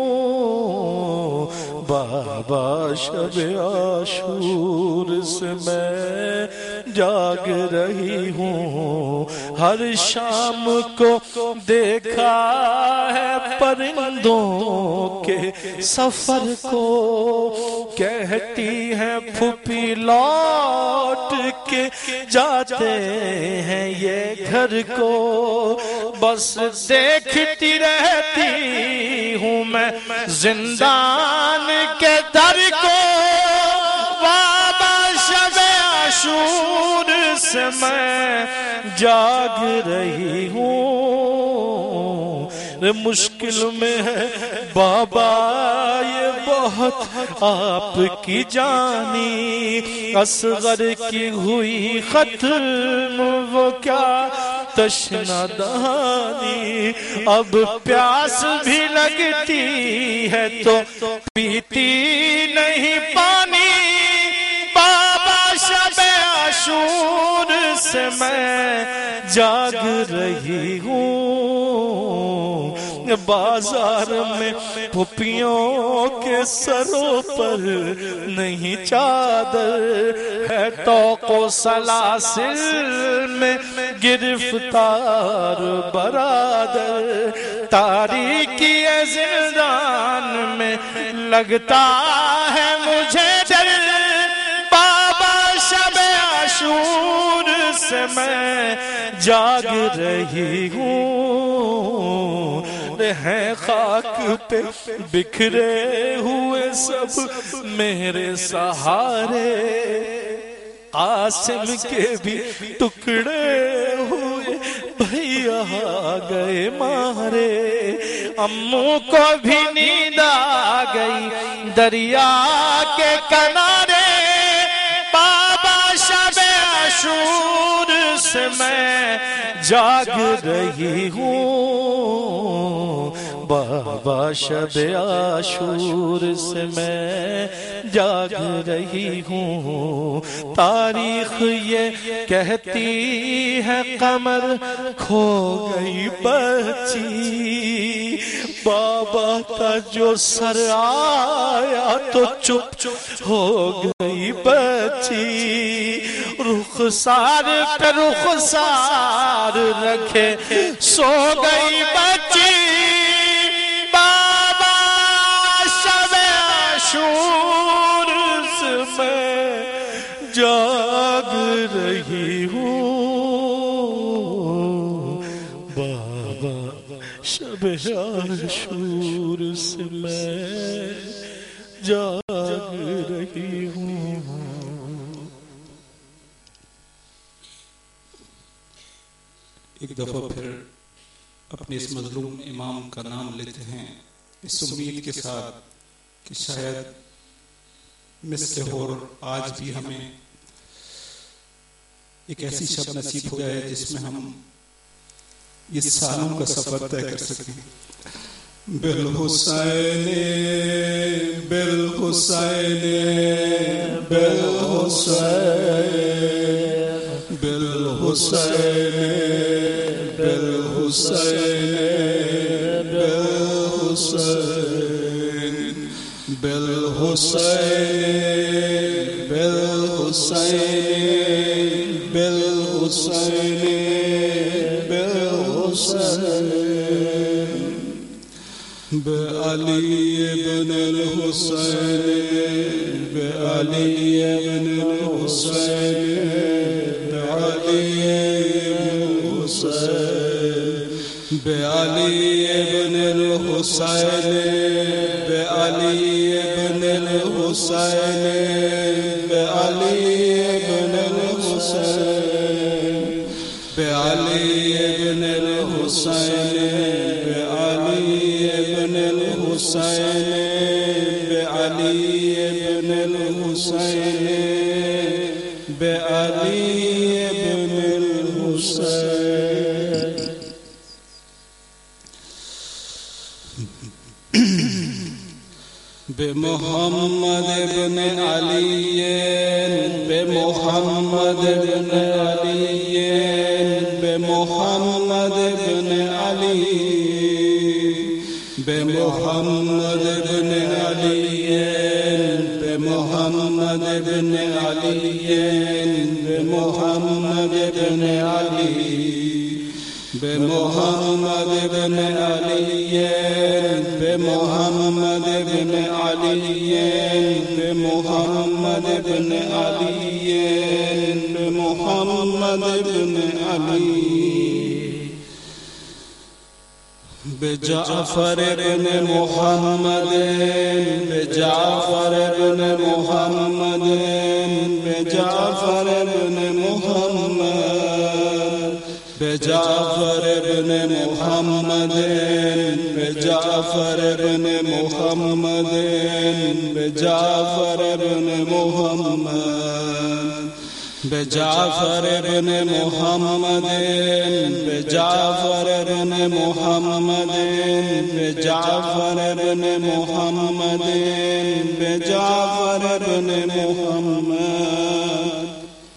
بابا شب عاشور سے میں جاگ رہی ہوں ہر شام کو دیکھا ہے پرندوں کے سفر کو کہتی ہیں پھوپھی لوٹ کے جاتے ہیں یہ گھر کو بس دیکھتی رہتی ہوں میں زندان کے در کو بابا شب عاشور سے میں جاگ رہی ہوں مشکل میں ہے بابا یہ بہت آپ کی جانی اصغر کی ہوئی ختم وہ کیا تشنا دہانی اب پیاس بھی لگتی ہے تو پیتی نہیں پانی بابا شب عاشور سے میں جاگ رہی ہوں بازار میں پھوپھیوں کے سروں پر نہیں چادر ہے توق و سلاسل میں گرفتار برادر تاریکی زندان میں لگتا ہے مجھے ڈر بابا شب عاشور سے میں جاگ رہی ہوں ہیں خاک پہ بکھرے ہوئے سب میرے سہارے قاسم کے بھی ٹکڑے ہوئے بھیا گئے مارے اموں کو بھی نیند آ گئی دریا کے کنارے بابا شب عاشور سے میں جاگ رہی ہوں بابا شب عاشور سے میں جاگ رہی ہوں تاریخ یہ کہتی ہے قمر کھو گئی بچی بابا کا جو سر آیا تو چپ چپ ہو گئی بچی رخسار پہ رخسار رکھے سو گئی بچی بابا شب عاشور سے میں جاگ رہی ہوں بابا شب عاشور سے میں جاگ رہی ہوں ایک دفعہ پھر اپنے اس مظلوم امام کا نام لیتے ہیں اس امید کے ساتھ کہ شاید मिस्र होर आज भी हमें एक ऐसी शब नसीब हो जाए जिसमें हम ये सालों का सफर तय कर सकें। बिल हुसैन बिल हुसैन बिल हुसैन बिल हुसैन बिल हुसैन बिल हुसैन बिल हुसैन बिल हुसैन बिल हुसैन बअली इब्न अल-हुसैन बअली इब्न अल-हुसैन बअली इब्न हुसैन बअली इब्न अल-हुसैन बअली इब्न अल-हुसैन बअली इब्न अल-हुसैन बअली इब्न अल-हुसैन हुसैन बअली इब्न अल-हुसैन बअली इब्न अल-हुसैन बमुहम्मद इब्न अली बमुहम्मद इब्न अली बमुहम्मद इब्न अली बमुहम्मद इब्न अली बमुहम्मद इब्न अली बमुहम्मद इब्न अली बमुहम्मद इब्न अली बमुहम्मद इब्न अली बमुहम्मद इब्न अली बमुहम्मद इब्न अली बजाफर इब्न मुहम्मद बजाफर इब्न मुहम्मद बजाफर इब्न मुहम्मद बजाफर इब्न मुहम्मद बजाफर इब्न मुहम्मद बजाफर इब्न मुहम्मद बजाफर इब्न मुहम्मद बजाफर इब्न मुहम्मद बजाफर इब्न मुहम्मद बजाफर इब्न मुहम्मद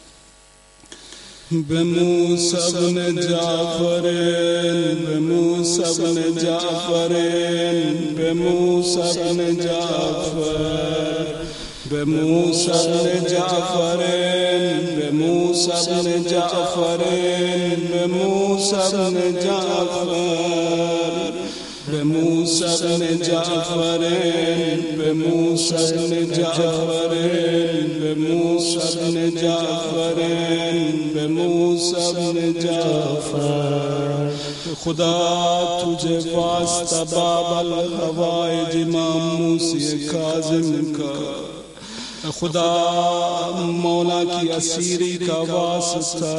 बमूसा इब्न जाफर बमूसा इब्न जाफर बमूसा इब्न जाफर बमूसा इब्न जाफर बमूसा इब्न जाफर बमूसा इब्न जाफर बमूसा इब्न जाफर बमूसा इब्न जाफर बमूसा इब्न जाफर बमूसा इब्न जाफर खुदा तुझे वास्ता बाबल हवाइज इमाम मूसी काज़िम का खुदा मौला की असीरी का वास्ता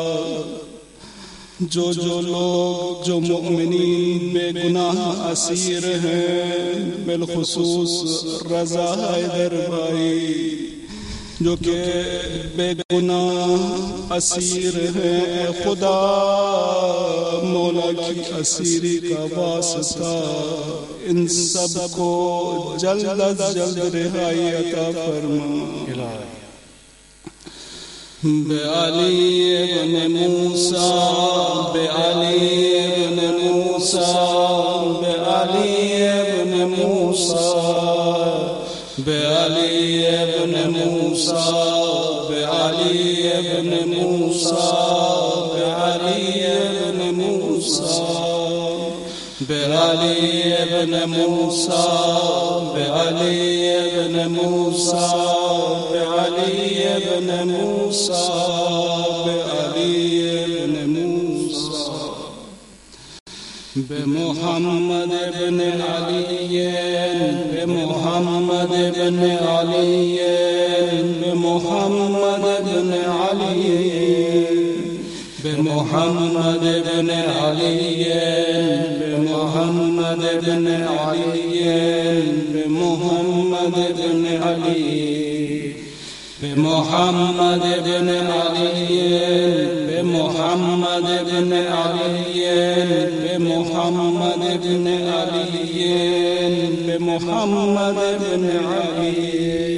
जो जो लोग जो मुमिनीन बेगुनाह असीर हैं बिलखुसूस रज़ा हैदर भाई जो कि बेगुनाह असीर हैं खुदा मौला की असीरी का वास्ता इन सब को जल्द अज जल्द रिहाई अता फरमा। बअली इब्न मूसा बअली इब्न मूसा बअली इब्न मूसा बअली इब्न मूसा बअली इब्न मूसा बअली इब्न मूसा बअली इब्न मूसा बअली इब्न मूसा बअली इब्न मूसा बअली इब्न मूसा बमुहम्मद इब्न अली बमुहम्मद इब्न अली बमुहम्मद इब्न अली बमुहम्मद इब्न अली बमुहम्मद इब्न अली बमुहम्मद इब्न अली بمحمد بن علي بمحمد بن علي بمحمد بن علي بمحمد بن علي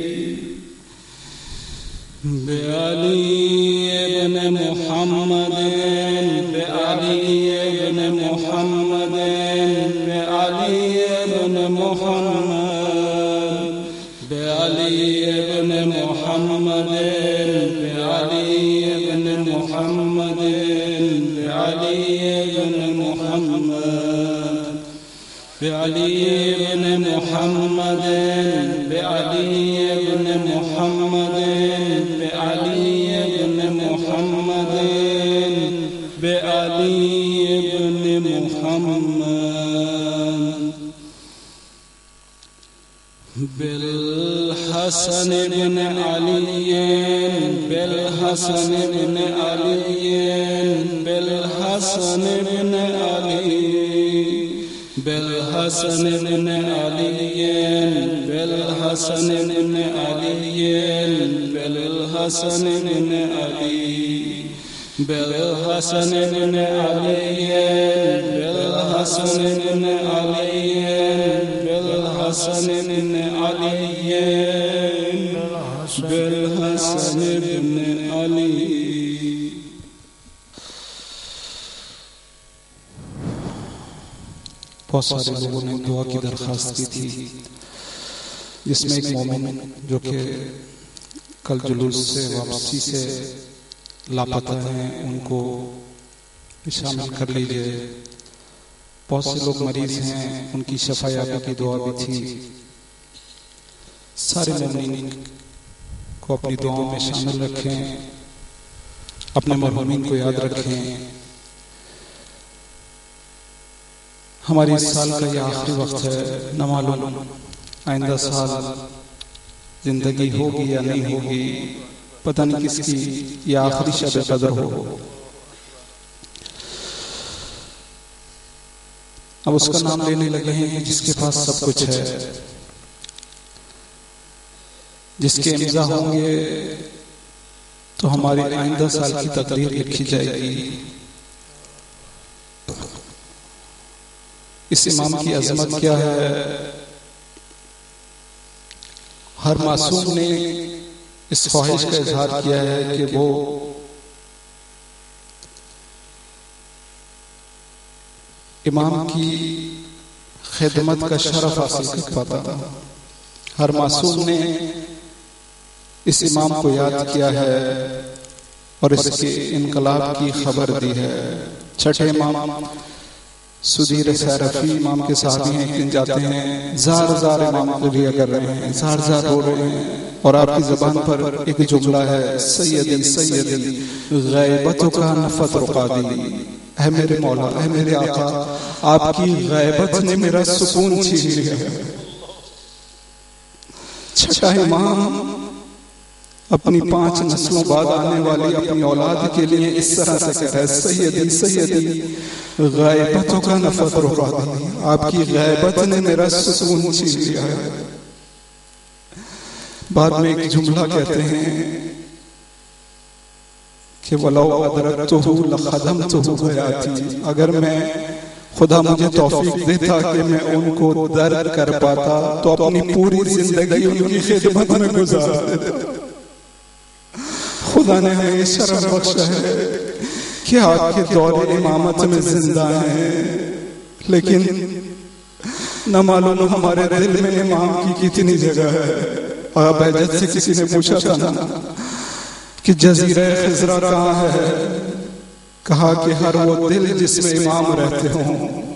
بعلي بن محمد بعلي بن محمد بعلي بن محمد بعلي بن محمد بعلي بن محمد بعلي بن محمد بعلي بن محمد بعلي بن محمد بعلي بن محمد بعلي بن محمد بالحسن بن علي بالحسن بن علي بالحسن بن علي بالحسن بن علي بالحسن بن علي بالحسن بن علي بالحسن بن علي بالحسن بن علي بالحسن بن علي بالحسن بن علي. بہت سارے لوگوں نے دعا کی درخواست کی تھی، جس میں ایک مومن جو کہ کل جلوس سے واپسی سے لاپتہ ہیں ان کو شامل کر لیجئے. بہت سے لوگ مریض ہیں، ان کی شفا یابی کی دعا بھی تھی. سارے مومنین کو اپنی دعاؤں میں شامل رکھیں، اپنے مرحومین کو یاد رکھیں. ہماری اس سال کا یہ آخری وقت ہے، نہ معلوم آئندہ سال زندگی ہوگی یا نہیں ہوگی، پتہ نہیں کس کی یہ آخری شب قدر ہو. اب اس کا نام لینے لگے ہیں جس کے پاس سب کچھ ہے، جس کے امضا ہوں گے تو ہماری آئندہ سال کی تقدیر لکھی جائے گی. اس امام کی عظمت کیا ہے؟ ہر معصوم نے اس خواہش کا اظہار کیا ہے کہ وہ امام کی خدمت کا شرف حاصل کر پاتا. ہر معصوم نے اس امام کو یاد کیا ہے اور اس کے انقلاب کی خبر دی ہے. چھٹے امام سدیر سیرفی امام کے صحابی ہیں، ایک دن جاتے ہیں، زار زار امام کو لیا کر رہے ہیں، زار زار ہو رہے ہیں، اور آپ کی زبان پر ایک جملہ ہے، سیدی سیدی غیبتک نفت رقادی. اے میرے مولا، اے میرے آقا، آپ کی غیبت نے میرا سکون چھین لیا. چھٹا امام اپنی پانچ نسلوں بعد آنے والی اپنی اولاد کے لیے اس طرح سے کہتا ہے، سیدی سیدی غیبتوں کا نفت رکا دی، آپ کی غیبت نے میرا سکون چھین لیا ہے. بعد میں ایک جملہ کہتے ہیں کہ وَلَوْ أَدْرَكْتُهُ لَخَدَمْتُهُ حَيَاتِي، اگر میں خدا مجھے توفیق دیتا کہ میں ان کو درد کر پاتا تو اپنی پوری زندگی ان کی خدمت میں گزار دیتا. خدا نے ہمیں شرف بخشا ہے کہ آپ کے دور امامت میں زندہ ہیں، لیکن نہ معلوم ہمارے دل میں امام کی کتنی جگہ ہے. اور بہجت سے کسی نے پوچھا تھا نا کہ جزیرہ خضرہ کہاں ہے، کہا کہ ہر وہ دل جس میں امام رہتے ہوں.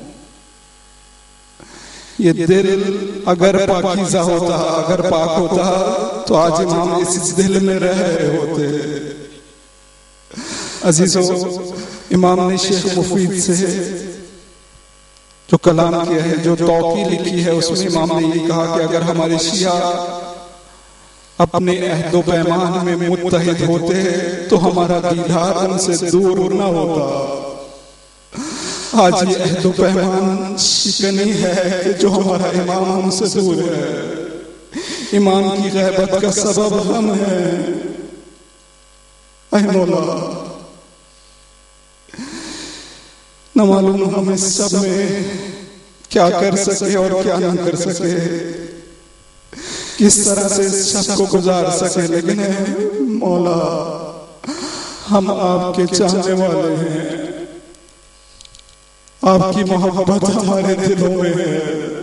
یہ دل اگر پاکیزہ ہوتا، اگر پاک ہوتا تو آج امام اس دل میں رہ رہے ہوتے. عزیزو، امام نے شیخ مفید سے جو کلام کیا ہے، جو توقی لکھی ہے، اس میں امام نے یہ کہا کہ اگر ہمارے شیعہ اپنے عہد و پیمان میں متحد ہوتے تو ہمارا دیدار ان سے دور نہ ہوتا. آج یہ عہد و پیمان شکنی ہے کہ جو ہمارا امام ہم سے دور ہے. ایمان کی غیبت کا سبب ہم ہیں۔ اے مولا نہ معلوم ہم اس شب میں کیا کر سکے اور کیا نہ کر سکے، کس طرح سے اس شب کو گزار سکے، لیکن اے مولا ہم آپ کے چاہنے والے ہیں، آپ کی محبت ہمارے دلوں میں ہے۔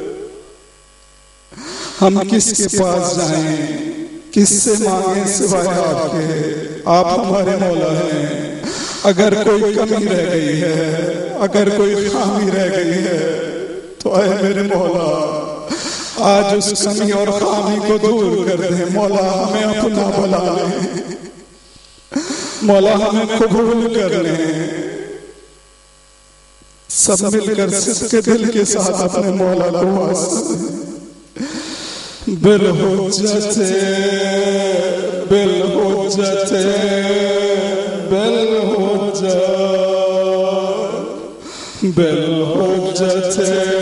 ہم کس کے پاس جائیں، کس سے مانگیں سوائے آپ کے؟ آپ ہمارے مولا ہیں۔ اگر کوئی کمی رہ گئی ہے، اگر کوئی خامی رہ گئی ہے تو اے میرے مولا آج اس کمی اور خامی کو دور کر دیں۔ مولا ہمیں اپنا بنا لیں، مولا ہمیں قبول کر لیں۔ سب مل کر صدق دل کے ساتھ اپنے مولا کو واسطہ دیں۔ بالحجت بالحجت بالحجت بالحجت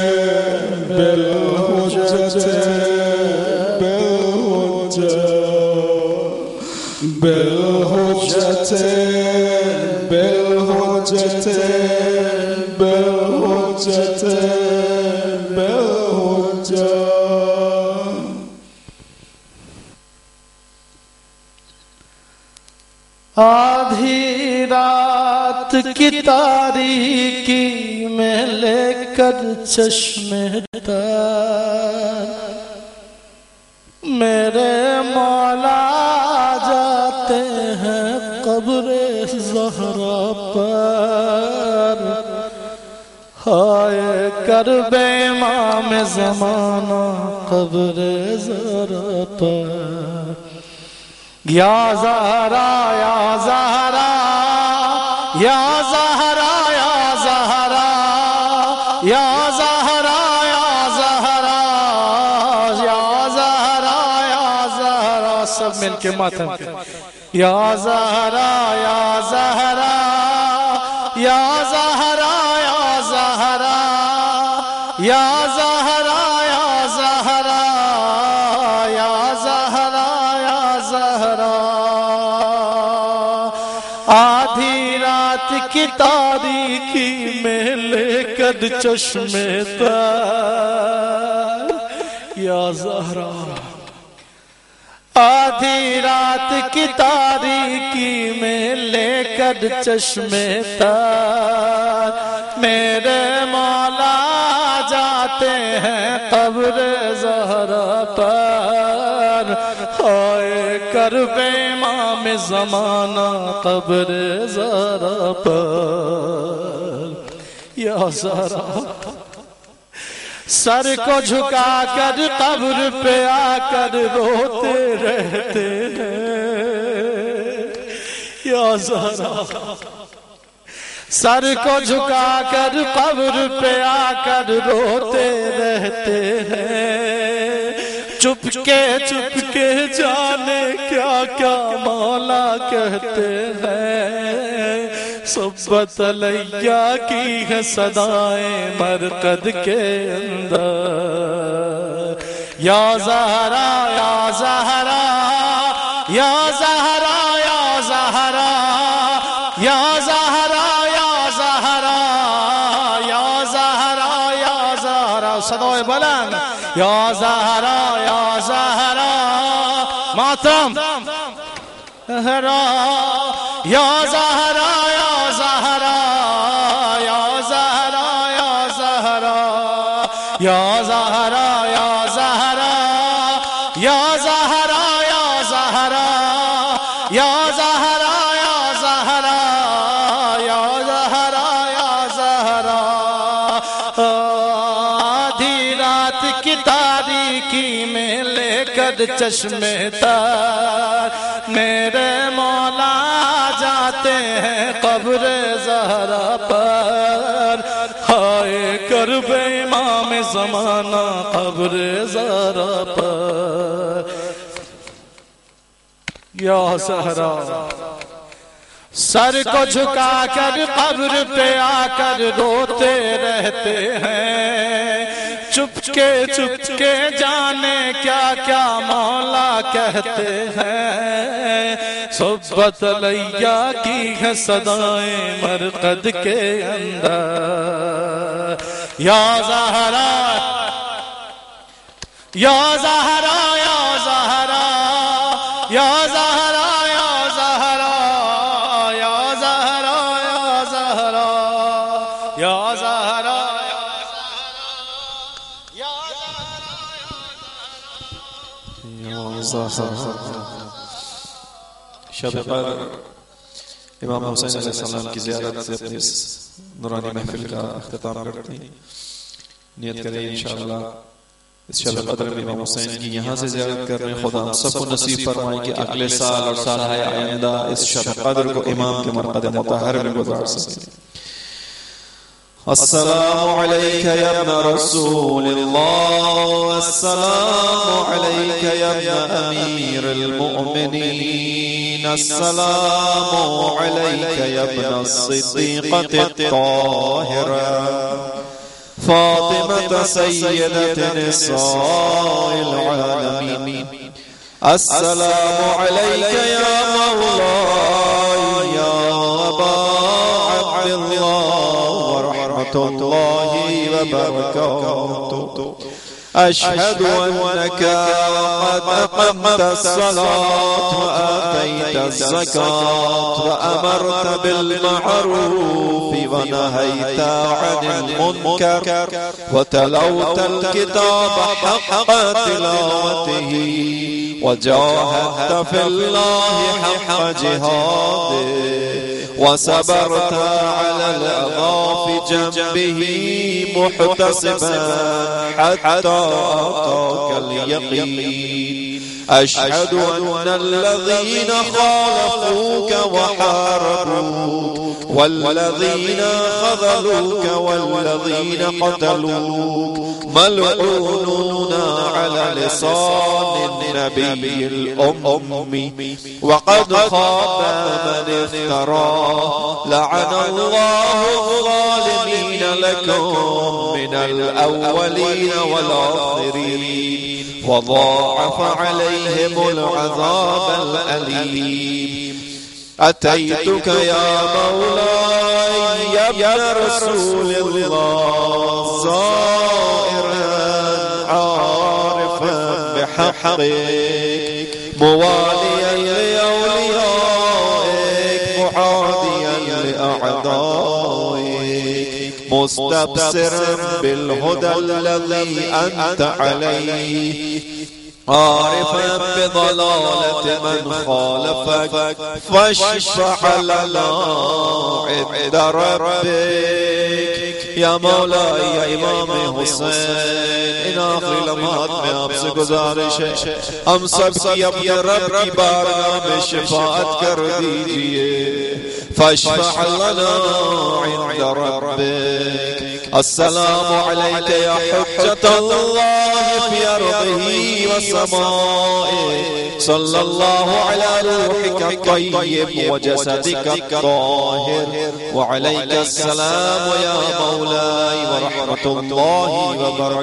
بالحجت بالحجت بالحجت بالحجت بالحجت بالحجت۔ آدھی رات کی تاریکی میں لے کر چشمے تر میرے مولا جاتے ہیں قبر زہرا پر۔ ہائے کرب امام زمانہ قبر زہرا پر۔ یا زہرا یا زہرا یا زہرا یا زہرا یا زہرا یا زہرا یا زہرا یا زہرا، سب مل کے ماتم کے یا زہرا یا زہرا یا زہرا یا زہرا یا زہرا یا زہرا یا زہرا یا زہرا۔ آدھی رات کی تاریکی میں لے کر چشمے تر یا زہرا۔ آدھی رات کی تاریکی میں لے کر چشمے تر میرے مولا جاتے ہیں قبر زہرا پر۔ ہائے کرب امام زمانہ قبر زہرا پر۔ یا زہرا سر کو جھکا کر قبر پہ آ کر روتے رہتے ہیں۔ یا زہرا سر کو جھکا کر قبر پہ آ کر روتے رہتے ہیں۔ چپ کے چپ کے جانے کیا کیا مولا کہتے ہیں۔ صبت علیہ کی ہے صدائیں مرقد کے اندر۔ یا زہرا یا زہرا یا زہرا یا زہرا یا زہرا یا زہرا یا زہرا یا زہرا، صدائیں بلند یا زہرا یا زہرا ماتم زہرا یا زہرا یا زہرا یا زہرا یا زہرا یا زہرا یا زہرا یا زہرا یا زہرا یا زہرا یا زہرا یا زہرا یا زہرا۔ آدھی رات کی تاریکی میں لے کر چشمے تر میرے مولا جاتے ہیں قبر زہرا پر۔ ہائے کرب امام زمانہ قبر زہرا پر۔ یا زہرا سر کو جھکا کر قبر پہ آ کر روتے رہتے ہیں۔ चुपके चुपके जाने क्या क्या मौला कहते हैं। सोबत लैया की है सदाएं मरकद के अंदर। या ज़हरा या ज़हरा या ज़हरा या ज़हरा या ज़हरा या ज़हरा या ज़हरा या ज़हरा। शब क़द्र इमाम हुसैन अलैहिस्सलाम की ज़ियारत से अपनी इस नूरानी महफिल का इख्तिताम करते हैं। नियत करें इंशाअल्लाह इस शब क़द्र में इमाम हुसैन की यहाँ से ज़ियारत कर रहे हैं। खुदा हम सबको नसीब फरमाए कि अगले साल और साल आइंदा इस शब क़द्र को इमाम के मरक़द मुतहहर में गुज़ार सकें। अस्सलामु अलैका या इब्न रसूलिल्लाह, अस्सलामु अलैका या इब्न अमीरुल मुअमिनीन, अस्सलामु अलैका या इब्न सिद्दीक़त ताहिरा फातिमा सय्यदत निसाइल आलमीन। अस्सलामु अलैका या मौलाय या अबा अब्दुल्लाह रहमतुल्लाहि व बरकातुहू। अशहदु अन्नका क़द अक़मत अस्सलात व आतैत अज़्ज़कात व अमरत बिल मअरूफ व नहैत अनिल मुनकर व तलौत अल किताब हक़्क़ तिलावतिही व जाहदत फिल्लाहि हक़्क़ जिहादिही व सबरत अलल अज़ा फ़ी जंबिही मुहतसिबन हत्ता अताकल यक़ीन। अशहदु अन्नल्लज़ीना ख़ालफ़ूका व हारबूका वल्लज़ीना ख़ज़लूका वल्लज़ीना क़तलूका मलऊनूना अला लिसानिन नबिय्यिल उम्मी व क़द ख़ाबा मन इफ़्तरा। लअनल्लाहु ज़ालिमीन लकुम मिनल अव्वलीन वल आख़िरीन व ضاعف عليهم العذاب الأليم। أتيتك يا مولاي يا ابن رسول الله زائرا عارفا بحقك مواليا لأوليائك معاديا لأعدائك مستبصرا بالهدى الذي أنت عليه عارفا بضلالة من خالفك فاشفع لنا عند ربك। या मौला या इमाम हुसैन, इन आखिरी लम्हात में आपसे गुजारिश है हम सब की अपने रब की बारगाह में शफाअत कर दीजिए। फशफ़अ लना इंद रब्बिक। अस्सलामु अलैका या हुज्जतल्लाहि फी अर्दिही व समाइही सल्लल्लाहु अला रूहिका तय्यिब व जसदिका ताहिर व अलैका अस्सलाम या मौलाई व रहमतुल्लाहि व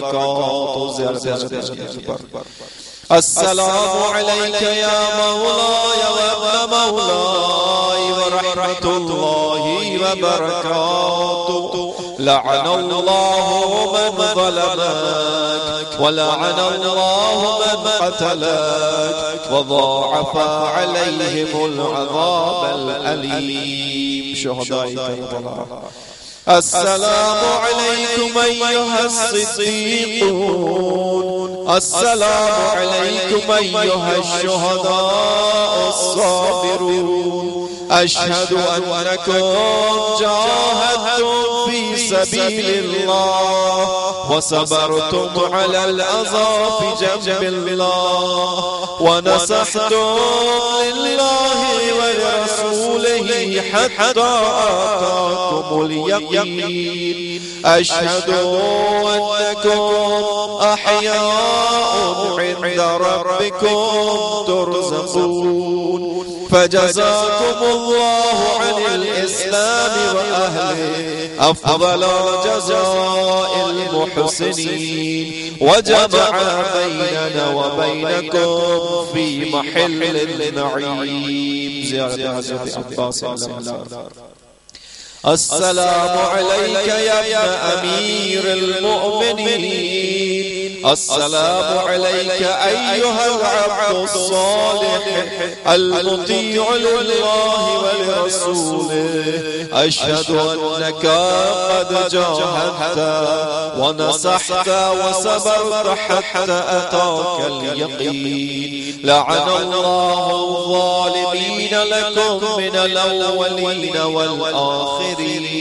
बरकातुहू। अस्सलामु अलैका या मौलाय व मौलाई व रहमतुल्लाहि व बरकातुहू। लअनल्लाहु मन ज़लमक व लअनल्लाहु मन क़तलक व ضاعف अलैहिमुल अज़ाबल अलीम। शुहदाए करबला। अस्सलामु अलैकुम अय्युहस सिद्दीक़ून, अस्सलामु अलैकुम अय्युहश शुहदाअस साबिरून। अशहदु अन्नकुम जाहदतुम फी सबीलिल्लाह व सबरतुम अलल अज़ा फी जंबिल्लाह व नसहतुम लिल्लाहि व रसूलिही हत्ता आताकुमुल यक़ीन। अशहदु अन्नकुम अहयाउन इंद रब्बिकुम तुरज़क़ून। फजज़ाकुमुल्लाहु अनिल इस्लाम व अहलिही أفضل جزاء المحسنين وجمع بيننا وبينكم في محل النعيم. زيارة حضرة عباس الأملاك. السلام عليك يا ابن أمير المؤمنين. السلام عليك أيها العبد الصالح المطيع لله ولرسوله. أشهد أنك قد جاهدت ونصحت وصبرت حتى أتاك اليقين. لعن الله الظالمين لكم من الأولين والآخرين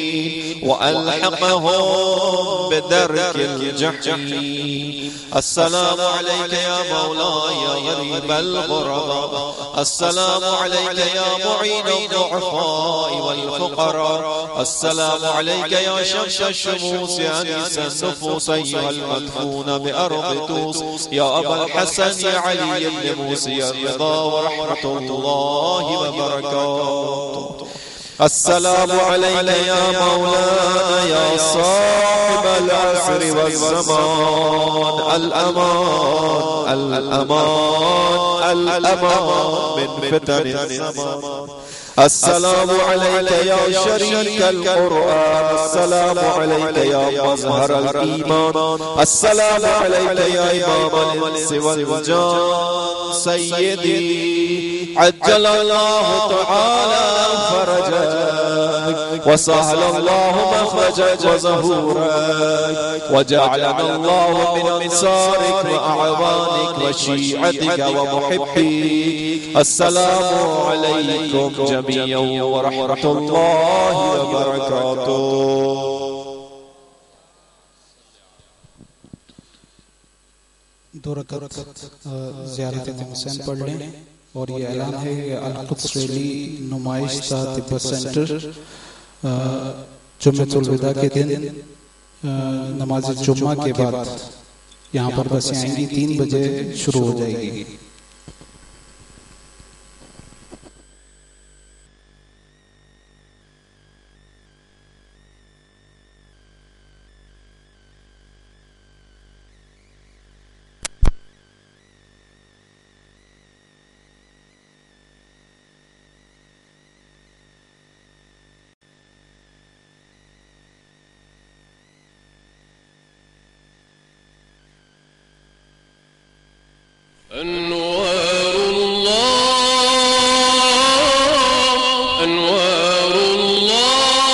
وألحقهم بدرك الجحيم. السلام عليك يا مولاي يا غريب الغرباء. السلام عليك يا معين الضعفاء والفقراء. السلام عليك يا شمس الشموس أنيس النفوس أيها المدفون بأرض توس. يا أبا الحسن يا علي بن موسى الرضا ورحمة الله وبركاته. السلام عليك يا مولانا يا صاحب العصر والزمان. الأمان الأمان الأمان من فتن الزمان. السلام عليك يا شريك القرآن. السلام عليك يا مظهر الإيمان. السلام عليك يا إمام الإنس والجان. سيدي عجل الله تعالى فرجك وسهل الله مخرجك وظهورك وجعلنا الله من أنصارك وأعوانك وشيعتك ومحبيك. السلام عليكم جميعا ورحمة الله وبركاته. दो रकात ज़ियारत इमाम हुसैन पढ़ लें और ये ऐलान है कि अल-कुद्स रैली नुमाइश का तिब्बत सेंटर जुम्मतुल विदा के दिन नमाज जुम्मा के बाद यहाँ पर बसें आएंगी, तीन बजे शुरू हो जाएगी। النور